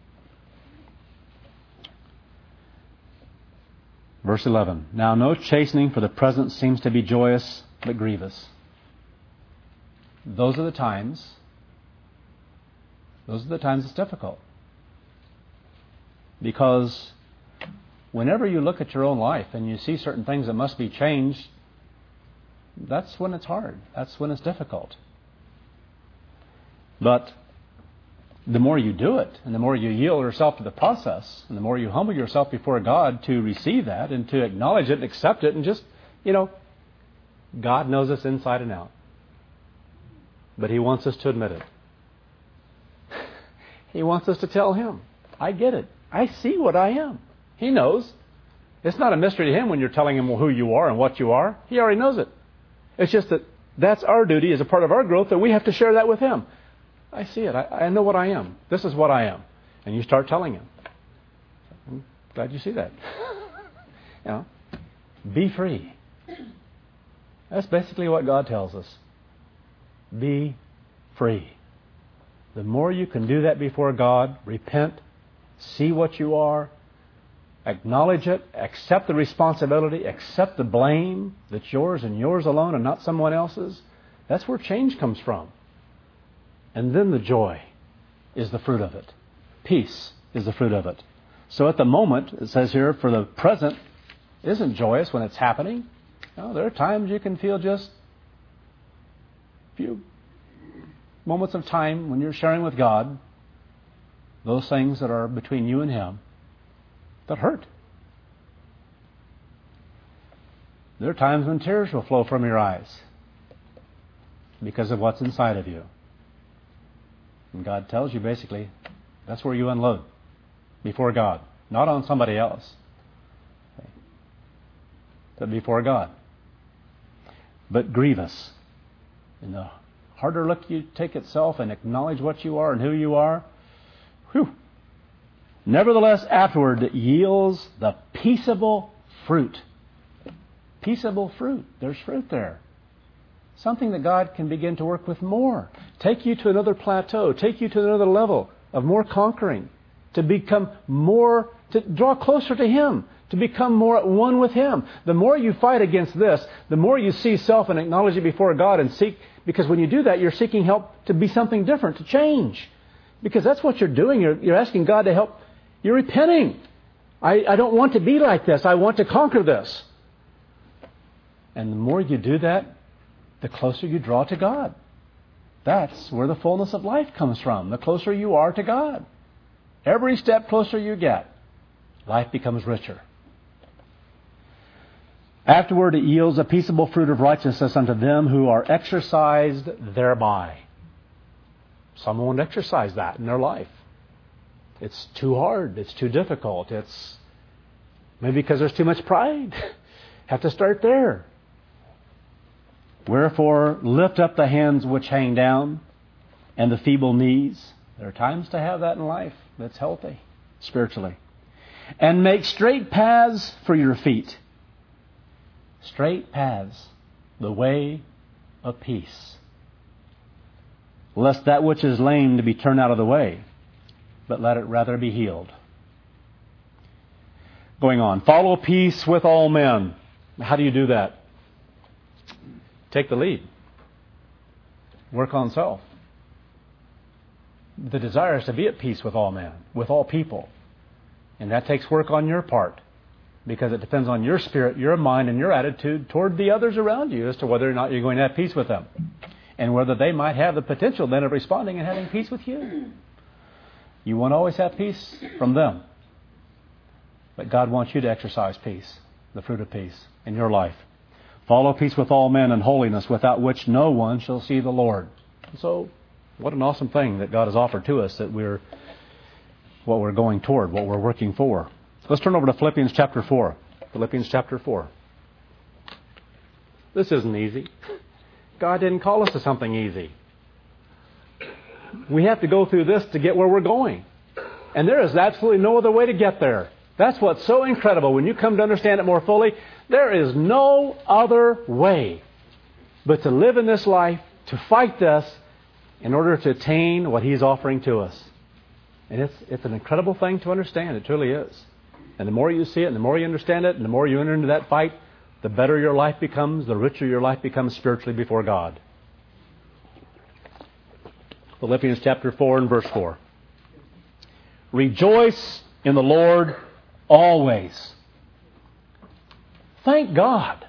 Verse eleven. Now no chastening for the present seems to be joyous, but grievous. Those are the times. Those are the times it's difficult. Because whenever you look at your own life and you see certain things that must be changed, that's when it's hard. That's when it's difficult. But the more you do it, and the more you yield yourself to the process, and the more you humble yourself before God to receive that and to acknowledge it and accept it, and just, you know, God knows us inside and out. But He wants us to admit it. He wants us to tell Him, I get it. I see what I am. He knows. It's not a mystery to Him when you're telling Him who you are and what you are. He already knows it. It's just that that's our duty as a part of our growth, that we have to share that with Him. I see it. I, I know what I am. This is what I am. And you start telling Him. I'm glad you see that. You know, be free. That's basically what God tells us. Be free. The more you can do that before God, repent, see what you are, acknowledge it, accept the responsibility, accept the blame that's yours and yours alone and not someone else's, that's where change comes from. And then the joy is the fruit of it. Peace is the fruit of it. So at the moment, it says here, for the present isn't joyous when it's happening. No, there are times you can feel just a few moments of time when you're sharing with God those things that are between you and Him that hurt. There are times when tears will flow from your eyes because of what's inside of you. And God tells you basically, that's where you unload before God, not on somebody else, but before God. But grievous. In the harder look you take at self and acknowledge what you are and who you are, whew. Nevertheless, afterward it yields the peaceable fruit. Peaceable fruit. There's fruit there. Something that God can begin to work with more. Take you to another plateau. Take you to another level of more conquering. To become more, to draw closer to Him. To become more at one with Him. The more you fight against this, the more you see self and acknowledge it before God and seek, because when you do that, you're seeking help to be something different, to change. Because that's what you're doing. You're, you're asking God to help. You're repenting. I, I don't want to be like this. I want to conquer this. And the more you do that, the closer you draw to God. That's where the fullness of life comes from. The closer you are to God. Every step closer you get, life becomes richer. Afterward it yields a peaceable fruit of righteousness unto them who are exercised thereby. Some won't exercise that in their life. It's too hard. It's too difficult. It's maybe because there's too much pride. Have to start there. Wherefore, lift up the hands which hang down and the feeble knees. There are times to have that in life that's healthy, spiritually. And make straight paths for your feet. Straight paths, the way of peace. Lest that which is lame to be turned out of the way, but let it rather be healed. Going on. Follow peace with all men. How do you do that? Take the lead. Work on self. The desire is to be at peace with all men, with all people. And that takes work on your part, because it depends on your spirit, your mind, and your attitude toward the others around you as to whether or not you're going to have peace with them, and whether they might have the potential then of responding and having peace with you. You won't always have peace from them, but God wants you to exercise peace, the fruit of peace, in your life. Follow peace with all men and holiness, without which no one shall see the Lord. So, what an awesome thing that God has offered to us, that we're what we're going toward, what we're working for. Let's turn over to Philippians chapter four. Philippians chapter four. This isn't easy. God didn't call us to something easy. We have to go through this to get where we're going. And there is absolutely no other way to get there. That's what's so incredible. When you come to understand it more fully, there is no other way but to live in this life, to fight this, in order to attain what He's offering to us. And it's it's an incredible thing to understand. It truly is. And the more you see it, and the more you understand it, and the more you enter into that fight, the better your life becomes, the richer your life becomes spiritually before God. Philippians chapter four and verse four. Rejoice in the Lord always. Thank God.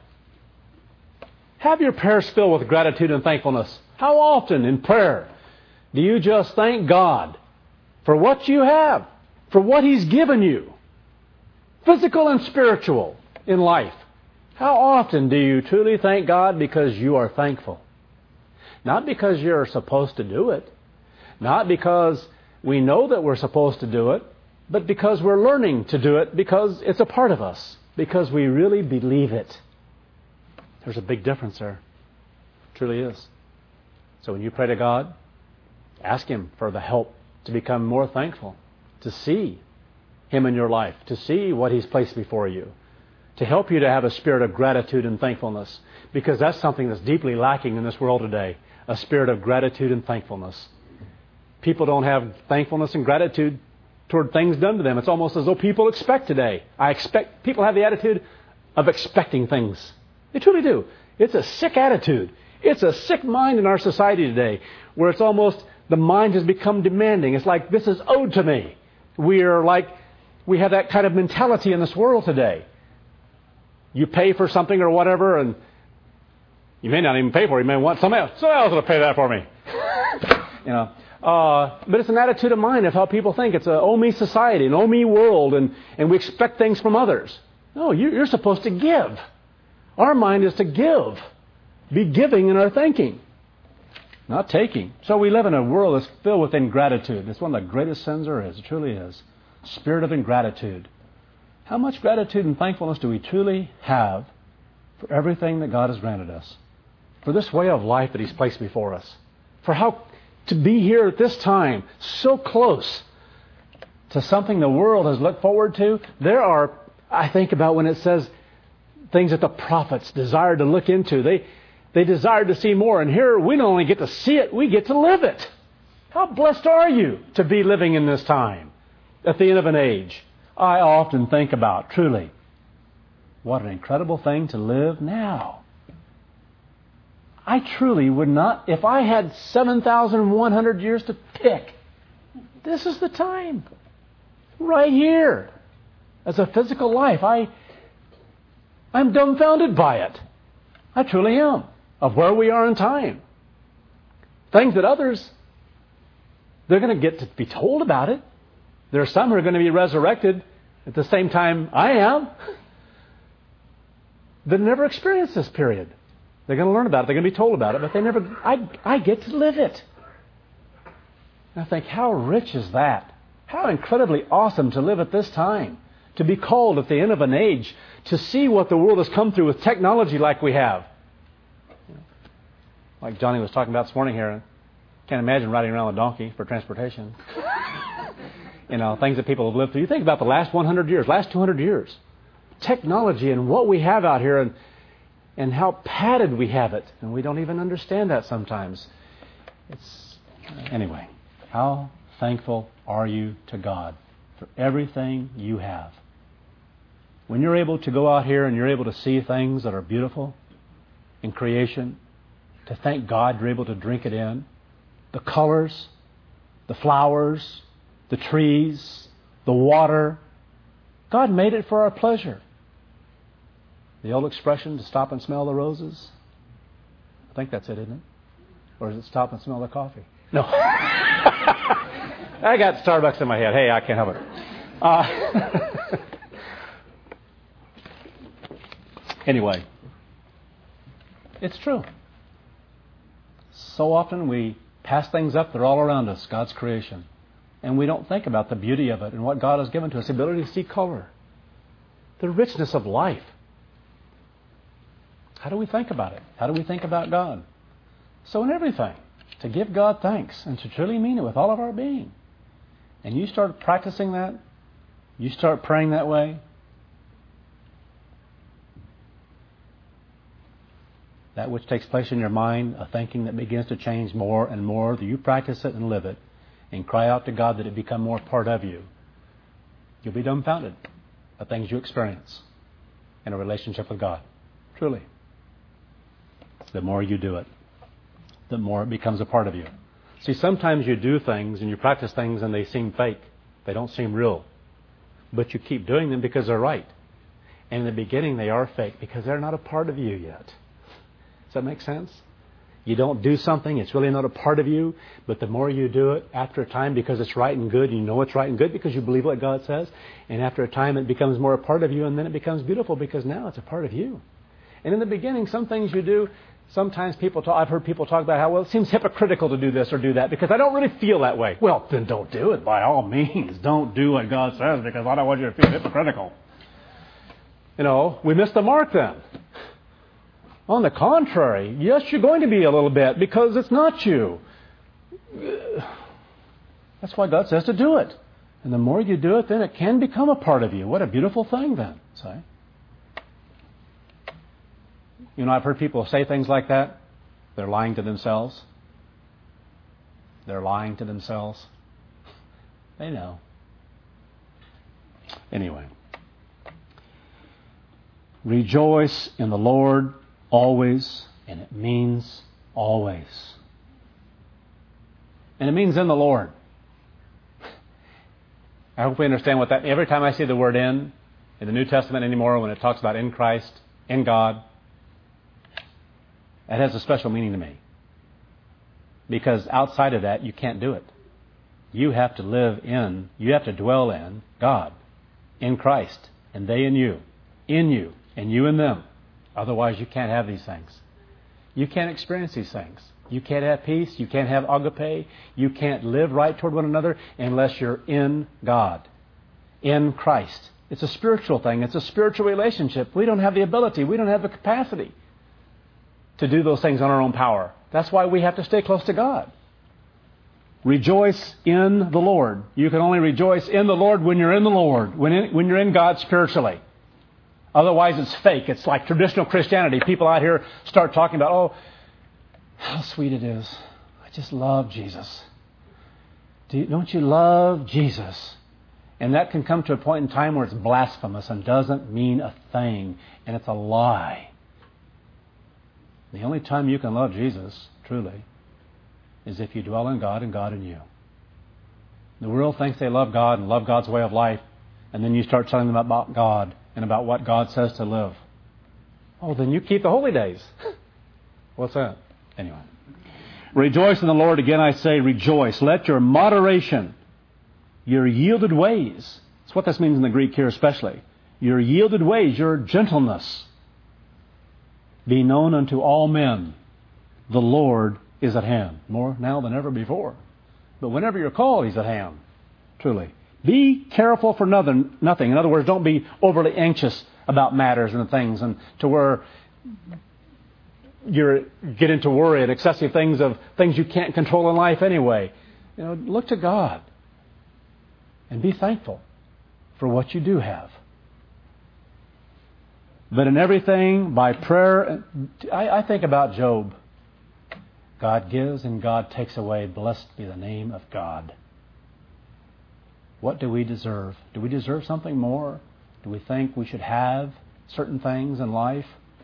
Have your prayers filled with gratitude and thankfulness. How often in prayer do you just thank God for what you have, for what He's given you, physical and spiritual, in life? How often do you truly thank God because you are thankful? Not because you're supposed to do it, not because we know that we're supposed to do it, but because we're learning to do it, because it's a part of us, because we really believe it. There's a big difference there. It truly is. So when you pray to God, ask Him for the help to become more thankful, to see Him in your life, to see what He's placed before you, to help you to have a spirit of gratitude and thankfulness, because that's something that's deeply lacking in this world today, a spirit of gratitude and thankfulness. People don't have thankfulness and gratitude toward things done to them. It's almost as though people expect today. I expect people have the attitude of expecting things. They truly do. It's a sick attitude. It's a sick mind in our society today, where it's almost the mind has become demanding. It's like, this is owed to me. We are like, we have that kind of mentality in this world today. You pay for something or whatever, and you may not even pay for it. You may want somebody else. Somebody else will pay that for me. You know. Uh, but it's an attitude of mind of how people think. It's a oh-me society, an oh-me world, and, and we expect things from others. No, you, you're supposed to give. Our mind is to give. Be giving in our thinking, not taking. So we live in a world that's filled with ingratitude. It's one of the greatest sins there is. It truly is. Spirit of ingratitude. How much gratitude and thankfulness do we truly have for everything that God has granted us? For this way of life that He's placed before us? For how to be here at this time, so close to something the world has looked forward to? There are, I think about when it says things that the prophets desired to look into. They they desired to see more. And here we not only get to see it, we get to live it. How blessed are you to be living in this time, at the end of an age? I often think about, truly, what an incredible thing to live now. I truly would not, if I had seven thousand one hundred years to pick, this is the time. Right here. As a physical life, I, I'm dumbfounded by it. I truly am. Of where we are in time. Things that others, they're going to get to be told about it. There are some who are going to be resurrected at the same time I am that never experienced this period. They're going to learn about it. They're going to be told about it, but they never. I, I get to live it. And I think, how rich is that? How incredibly awesome to live at this time. To be called at the end of an age to see what the world has come through with technology like we have. Like Johnny was talking about this morning here. Can't imagine riding around a donkey for transportation. You know, things that people have lived through. You think about the last one hundred years, last two hundred years. Technology and what we have out here and, and how padded we have it. And we don't even understand that sometimes. It's Anyway, how thankful are you to God for everything you have? When you're able to go out here and you're able to see things that are beautiful in creation, to thank God you're able to drink it in, the colors, the flowers, the trees, the water. God made it for our pleasure. The old expression, to stop and smell the roses. I think that's it, isn't it? Or is it stop and smell the coffee? No. I got Starbucks in my head. Hey, I can't help it. Uh, anyway, it's true. So often we pass things up. They're all around us, God's creation. And we don't think about the beauty of it and what God has given to us, the ability to see color, the richness of life. How do we think about it? How do we think about God? So in everything, to give God thanks and to truly mean it with all of our being. And you start practicing that, you start praying that way, that which takes place in your mind, a thinking that begins to change more and more, that you practice it and live it, and cry out to God that it become more part of you, you'll be dumbfounded at things you experience in a relationship with God. Truly. The more you do it, the more it becomes a part of you. See, sometimes you do things and you practice things and they seem fake. They don't seem real. But you keep doing them because they're right. And in the beginning they are fake because they're not a part of you yet. Does that make sense? You don't do something, it's really not a part of you, but the more you do it, after a time, because it's right and good, you know it's right and good because you believe what God says, and after a time it becomes more a part of you, and then it becomes beautiful because now it's a part of you. And in the beginning, some things you do, sometimes people talk, I've heard people talk about how, well, it seems hypocritical to do this or do that because I don't really feel that way. Well, then don't do it by all means. Don't do what God says because I don't want you to feel hypocritical. You know, we missed the mark then. On the contrary, yes, you're going to be a little bit because it's not you. That's why God says to do it. And the more you do it, then it can become a part of you. What a beautiful thing then, say. You know, I've heard people say things like that. They're lying to themselves. They're lying to themselves. They know. Anyway. Rejoice in the Lord always, and it means always. And it means in the Lord. I hope we understand what that... Every time I see the word in, in the New Testament anymore, when it talks about in Christ, in God, it has a special meaning to me. Because outside of that, you can't do it. You have to live in, you have to dwell in God, in Christ, and they in you, in you, and you in them. Otherwise, you can't have these things. You can't experience these things. You can't have peace. You can't have agape. You can't live right toward one another unless you're in God, in Christ. It's a spiritual thing. It's a spiritual relationship. We don't have the ability. We don't have the capacity to do those things on our own power. That's why we have to stay close to God. Rejoice in the Lord. You can only rejoice in the Lord when you're in the Lord, when, in, when you're in God spiritually. Otherwise, it's fake. It's like traditional Christianity. People out here start talking about, oh, how sweet it is. I just love Jesus. Do you, don't you love Jesus? And that can come to a point in time where it's blasphemous and doesn't mean a thing. And it's a lie. The only time you can love Jesus, truly, is if you dwell in God and God in you. The world thinks they love God and love God's way of life. And then you start telling them about God and about what God says to live. Oh, then you keep the holy days. What's that? Anyway. Rejoice in the Lord. Again, I say rejoice. Let your moderation your yielded ways. That's what this means in the Greek here especially. Your yielded ways, your gentleness, be known unto all men. The Lord is at hand. More now than ever before. But whenever you're called, He's at hand. Truly. Be careful for nothing. nothing. In other words, don't be overly anxious about matters and things, and to where you get into worry and excessive things of things you can't control in life anyway. You know, look to God and be thankful for what you do have. But in everything, by prayer, I, I think about Job. God gives and God takes away. Blessed be the name of God. What do we deserve? Do we deserve something more? Do we think we should have certain things in life?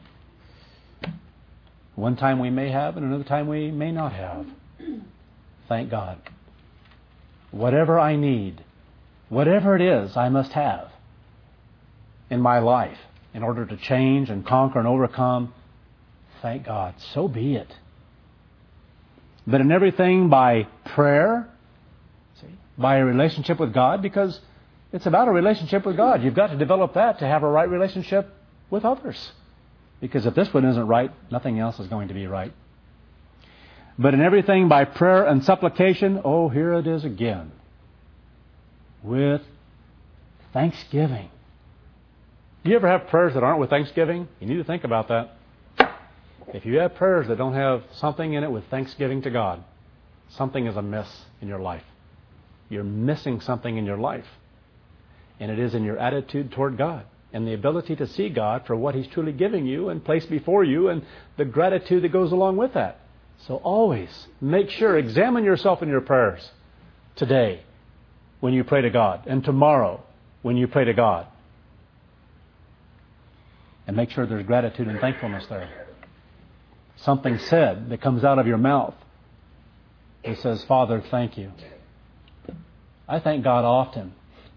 One time we may have, and another time we may not have. Thank God. Whatever I need, whatever it is I must have in my life in order to change and conquer and overcome, thank God. So be it. But in everything by prayer, see, by a relationship with God, because it's about a relationship with God. You've got to develop that to have a right relationship with others. Because if this one isn't right, nothing else is going to be right. But in everything by prayer and supplication, oh, here it is again. With thanksgiving. Do you ever have prayers that aren't with thanksgiving? You need to think about that. If you have prayers that don't have something in it with thanksgiving to God, something is amiss in your life. You're missing something in your life. And it is in your attitude toward God and the ability to see God for what He's truly giving you and placed before you and the gratitude that goes along with that. So always make sure, examine yourself in your prayers today when you pray to God and tomorrow when you pray to God. And make sure there's gratitude and thankfulness there. Something said that comes out of your mouth that says, Father, thank you. I thank God often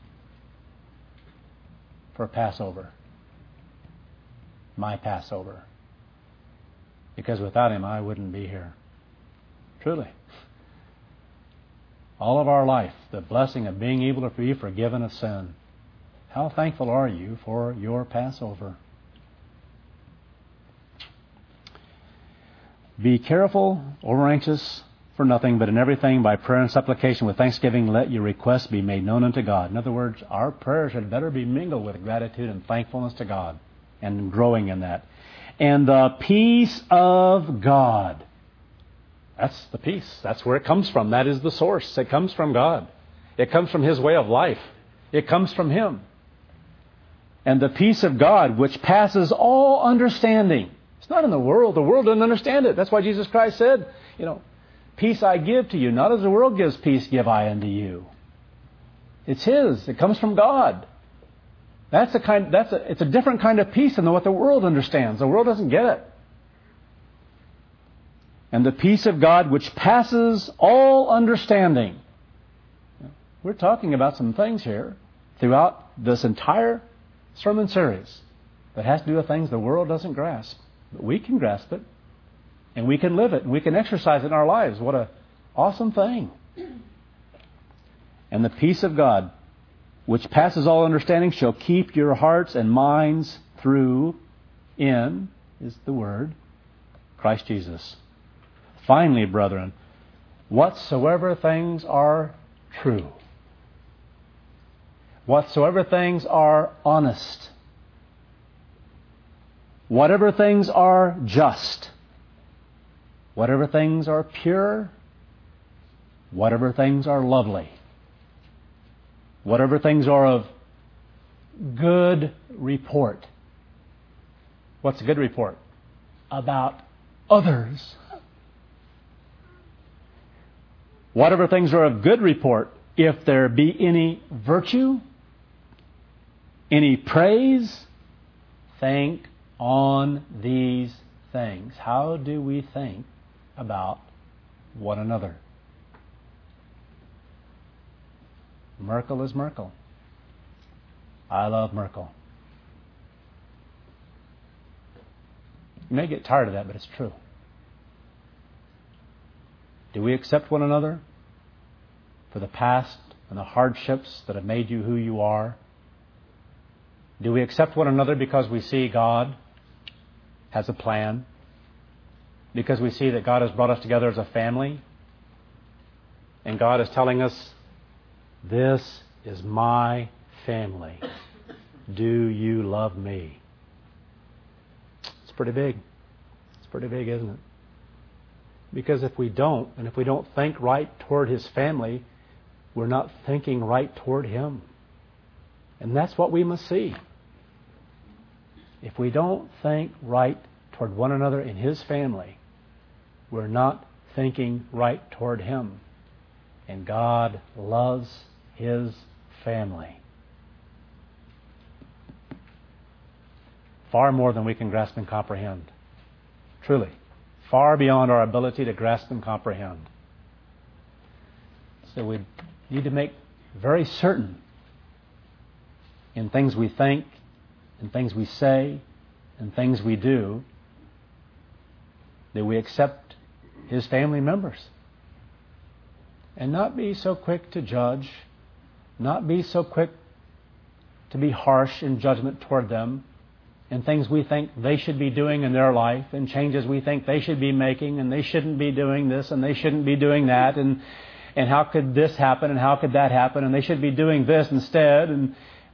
for Passover. My Passover. Because without Him, I wouldn't be here. Truly. All of our life, the blessing of being able to be forgiven of sin. How thankful are you for your Passover? Be careful, over anxious for nothing, but in everything by prayer and supplication with thanksgiving, let your requests be made known unto God. In other words, our prayers had better be mingled with gratitude and thankfulness to God and growing in that. And the peace of God. That's the peace. That's where it comes from. That is the source. It comes from God. It comes from His way of life. It comes from Him. And the peace of God, which passes all understanding. It's not in the world. The world doesn't understand it. That's why Jesus Christ said, you know, peace I give to you. Not as the world gives peace, give I unto you. It's His. It comes from God. That's a kind. That's a. It's a different kind of peace than what the world understands. The world doesn't get it. And the peace of God, which passes all understanding. We're talking about some things here throughout this entire sermon series that has to do with things the world doesn't grasp. But we can grasp it, and we can live it, and we can exercise it in our lives. What an awesome thing. And the peace of God, which passes all understanding, shall keep your hearts and minds through, in, is the word, Christ Jesus. Finally, brethren, whatsoever things are true, whatsoever things are honest, whatever things are just, whatever things are pure, whatever things are lovely, whatever things are of good report. What's a good report? About others. Whatever things are of good report, if there be any virtue, any praise, think on these things. How do we think about one another? Merkel is Merkel. I love Merkel. You may get tired of that, but it's true. Do we accept one another for the past and the hardships that have made you who you are? Do we accept one another because we see God has a plan? Because we see that God has brought us together as a family? And God is telling us, this is my family. Do you love me? It's pretty big. It's pretty big, isn't it? Because if we don't, and if we don't think right toward His family, we're not thinking right toward Him. And that's what we must see. If we don't think right toward one another in His family, we're not thinking right toward Him. And God loves His family far more than we can grasp and comprehend. Truly, far beyond our ability to grasp and comprehend. So we need to make very certain in things we think, in things we say, in things we do, that we accept His family members. And not be so quick to judge, not be so quick to be harsh in judgment toward them, and things we think they should be doing in their life, and changes we think they should be making, and they shouldn't be doing this, and they shouldn't be doing that, and and how could this happen, and how could that happen, and they should be doing this instead. And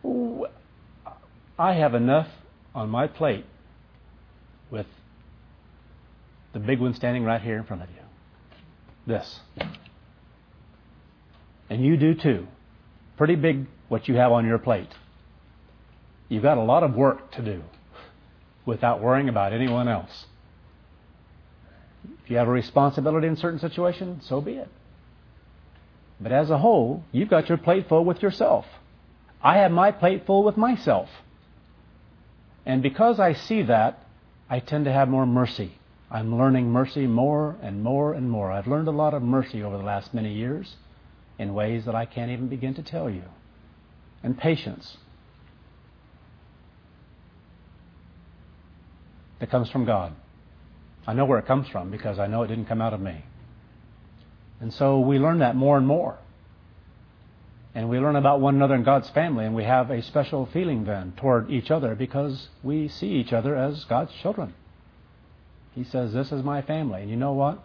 I have enough on my plate with the big one standing right here in front of you. This. And you do too. Pretty big what you have on your plate. You've got a lot of work to do without worrying about anyone else. If you have a responsibility in certain situations, so be it. But as a whole, you've got your plate full with yourself. I have my plate full with myself. And because I see that, I tend to have more mercy. I'm learning mercy more and more and more. I've learned a lot of mercy over the last many years in ways that I can't even begin to tell you. And patience. That comes from God. I know where it comes from because I know it didn't come out of me. And so we learn that more and more. And we learn about one another in God's family, and we have a special feeling then toward each other because we see each other as God's children. He says, this is my family. And you know what?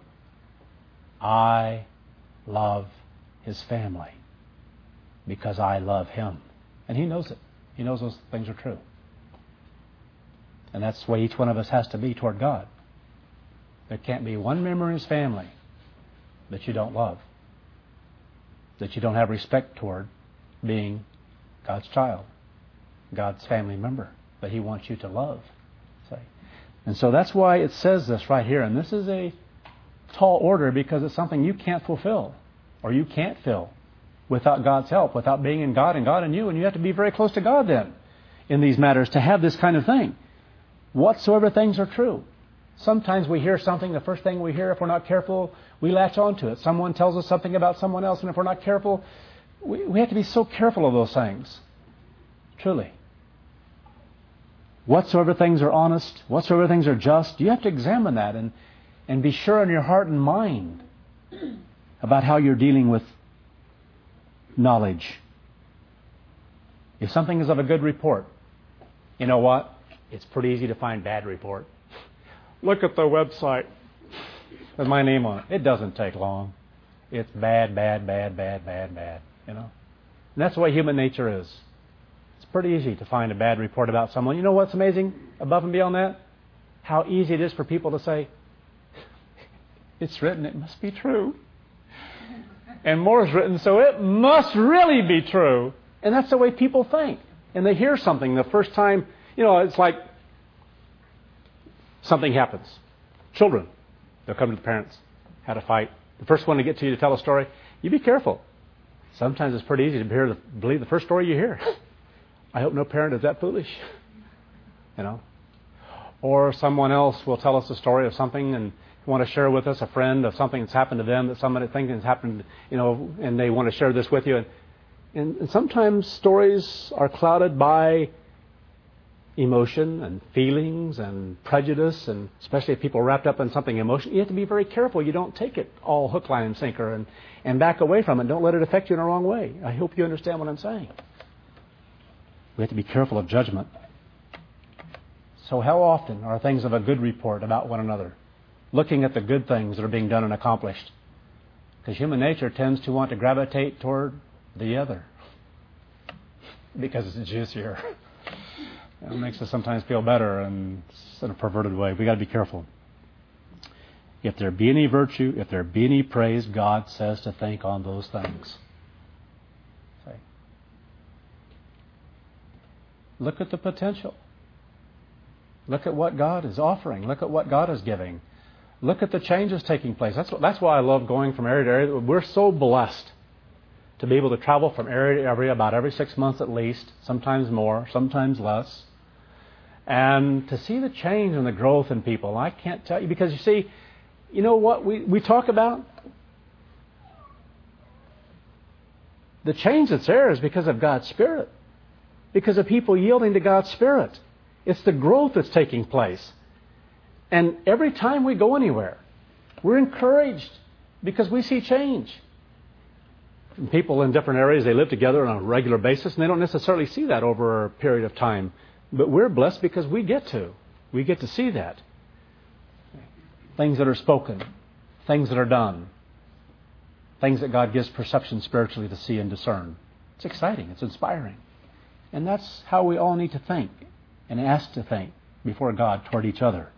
I love His family because I love Him. And He knows it. He knows those things are true. And that's the way each one of us has to be toward God. There can't be one member in His family that you don't love, that you don't have respect toward being God's child, God's family member, that He wants you to love. Say. And so that's why it says this right here. And this is a tall order because it's something you can't fulfill or you can't fill without God's help, without being in God and God in you. And you have to be very close to God then in these matters to have this kind of thing. Whatsoever things are true. Sometimes we hear something, the first thing we hear, if we're not careful, we latch onto it. Someone tells us something about someone else, and if we're not careful, we, we have to be so careful of those things. Truly. Whatsoever things are honest, whatsoever things are just, you have to examine that and, and be sure in your heart and mind about how you're dealing with knowledge. If something is of a good report, you know what? It's pretty easy to find bad report. Look at the website with my name on it. It doesn't take long. It's bad, bad, bad, bad, bad, bad. You know? And that's the way human nature is. It's pretty easy to find a bad report about someone. You know what's amazing above and beyond that? How easy it is for people to say, it's written, it must be true. And more is written, so it must really be true. And that's the way people think. And they hear something the first time, you know, it's like something happens. Children, they'll come to the parents, had a fight. The first one to get to you to tell a story, you be careful. Sometimes it's pretty easy to hear the, believe the first story you hear. I hope no parent is that foolish. You know. Or someone else will tell us a story of something and want to share with us, a friend of something that's happened to them, that somebody thinks has happened, you know, and they want to share this with you. And, and, and sometimes stories are clouded by emotion and feelings and prejudice, and especially if people are wrapped up in something emotional, you have to be very careful you don't take it all hook, line, and sinker and, and back away from it. Don't let it affect you in the wrong way. I hope you understand what I'm saying. We have to be careful of judgment. So how often are things of a good report about one another? Looking at the good things that are being done and accomplished. Because human nature tends to want to gravitate toward the other. Because it's juicier. It makes us sometimes feel better, and in a perverted way. We've got to be careful. If there be any virtue, if there be any praise, God says to think on those things. Say. Look at the potential. Look at what God is offering. Look at what God is giving. Look at the changes taking place. That's what, that's why I love going from area to area. We're so blessed to be able to travel from area to area about every six months at least, sometimes more, sometimes less, and to see the change and the growth in people. I can't tell you, because you see, you know what we, we talk about? The change that's there is because of God's Spirit, because of people yielding to God's Spirit. It's the growth that's taking place. And every time we go anywhere, we're encouraged because we see change. And people in different areas, they live together on a regular basis, and they don't necessarily see that over a period of time. But we're blessed because we get to. We get to see that. Things that are spoken, things that are done, things that God gives perception spiritually to see and discern. It's exciting. It's inspiring. And that's how we all need to think and ask to think before God toward each other.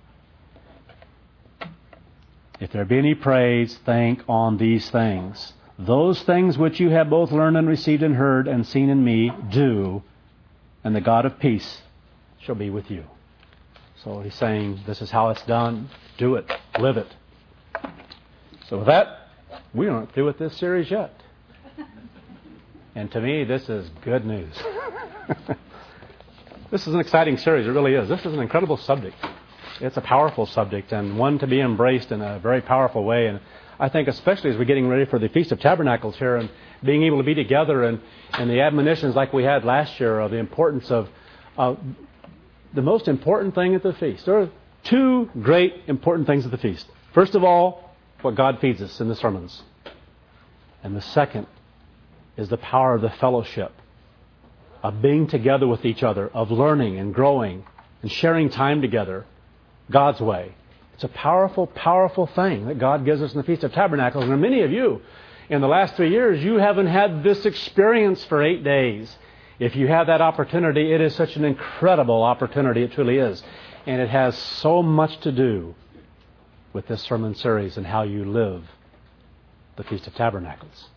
If there be any praise, think on these things. Those things which you have both learned and received and heard and seen in me, do, and the God of peace shall be with you. So he's saying, this is how it's done. Do it. Live it. So with that, we aren't through with this series yet. And to me, this is good news. This is an exciting series. It really is. This is an incredible subject. It's a powerful subject, and one to be embraced in a very powerful way. And I think especially as we're getting ready for the Feast of Tabernacles here and being able to be together, and, and the admonitions like we had last year of the importance of uh, the most important thing at the feast. There are two great important things at the feast. First of all, what God feeds us in the sermons. And the second is the power of the fellowship, of being together with each other, of learning and growing and sharing time together God's way. It's a powerful, powerful thing that God gives us in the Feast of Tabernacles. And many of you, in the last three years, you haven't had this experience for eight days. If you have that opportunity, it is such an incredible opportunity. It truly is. And it has so much to do with this sermon series and how you live the Feast of Tabernacles.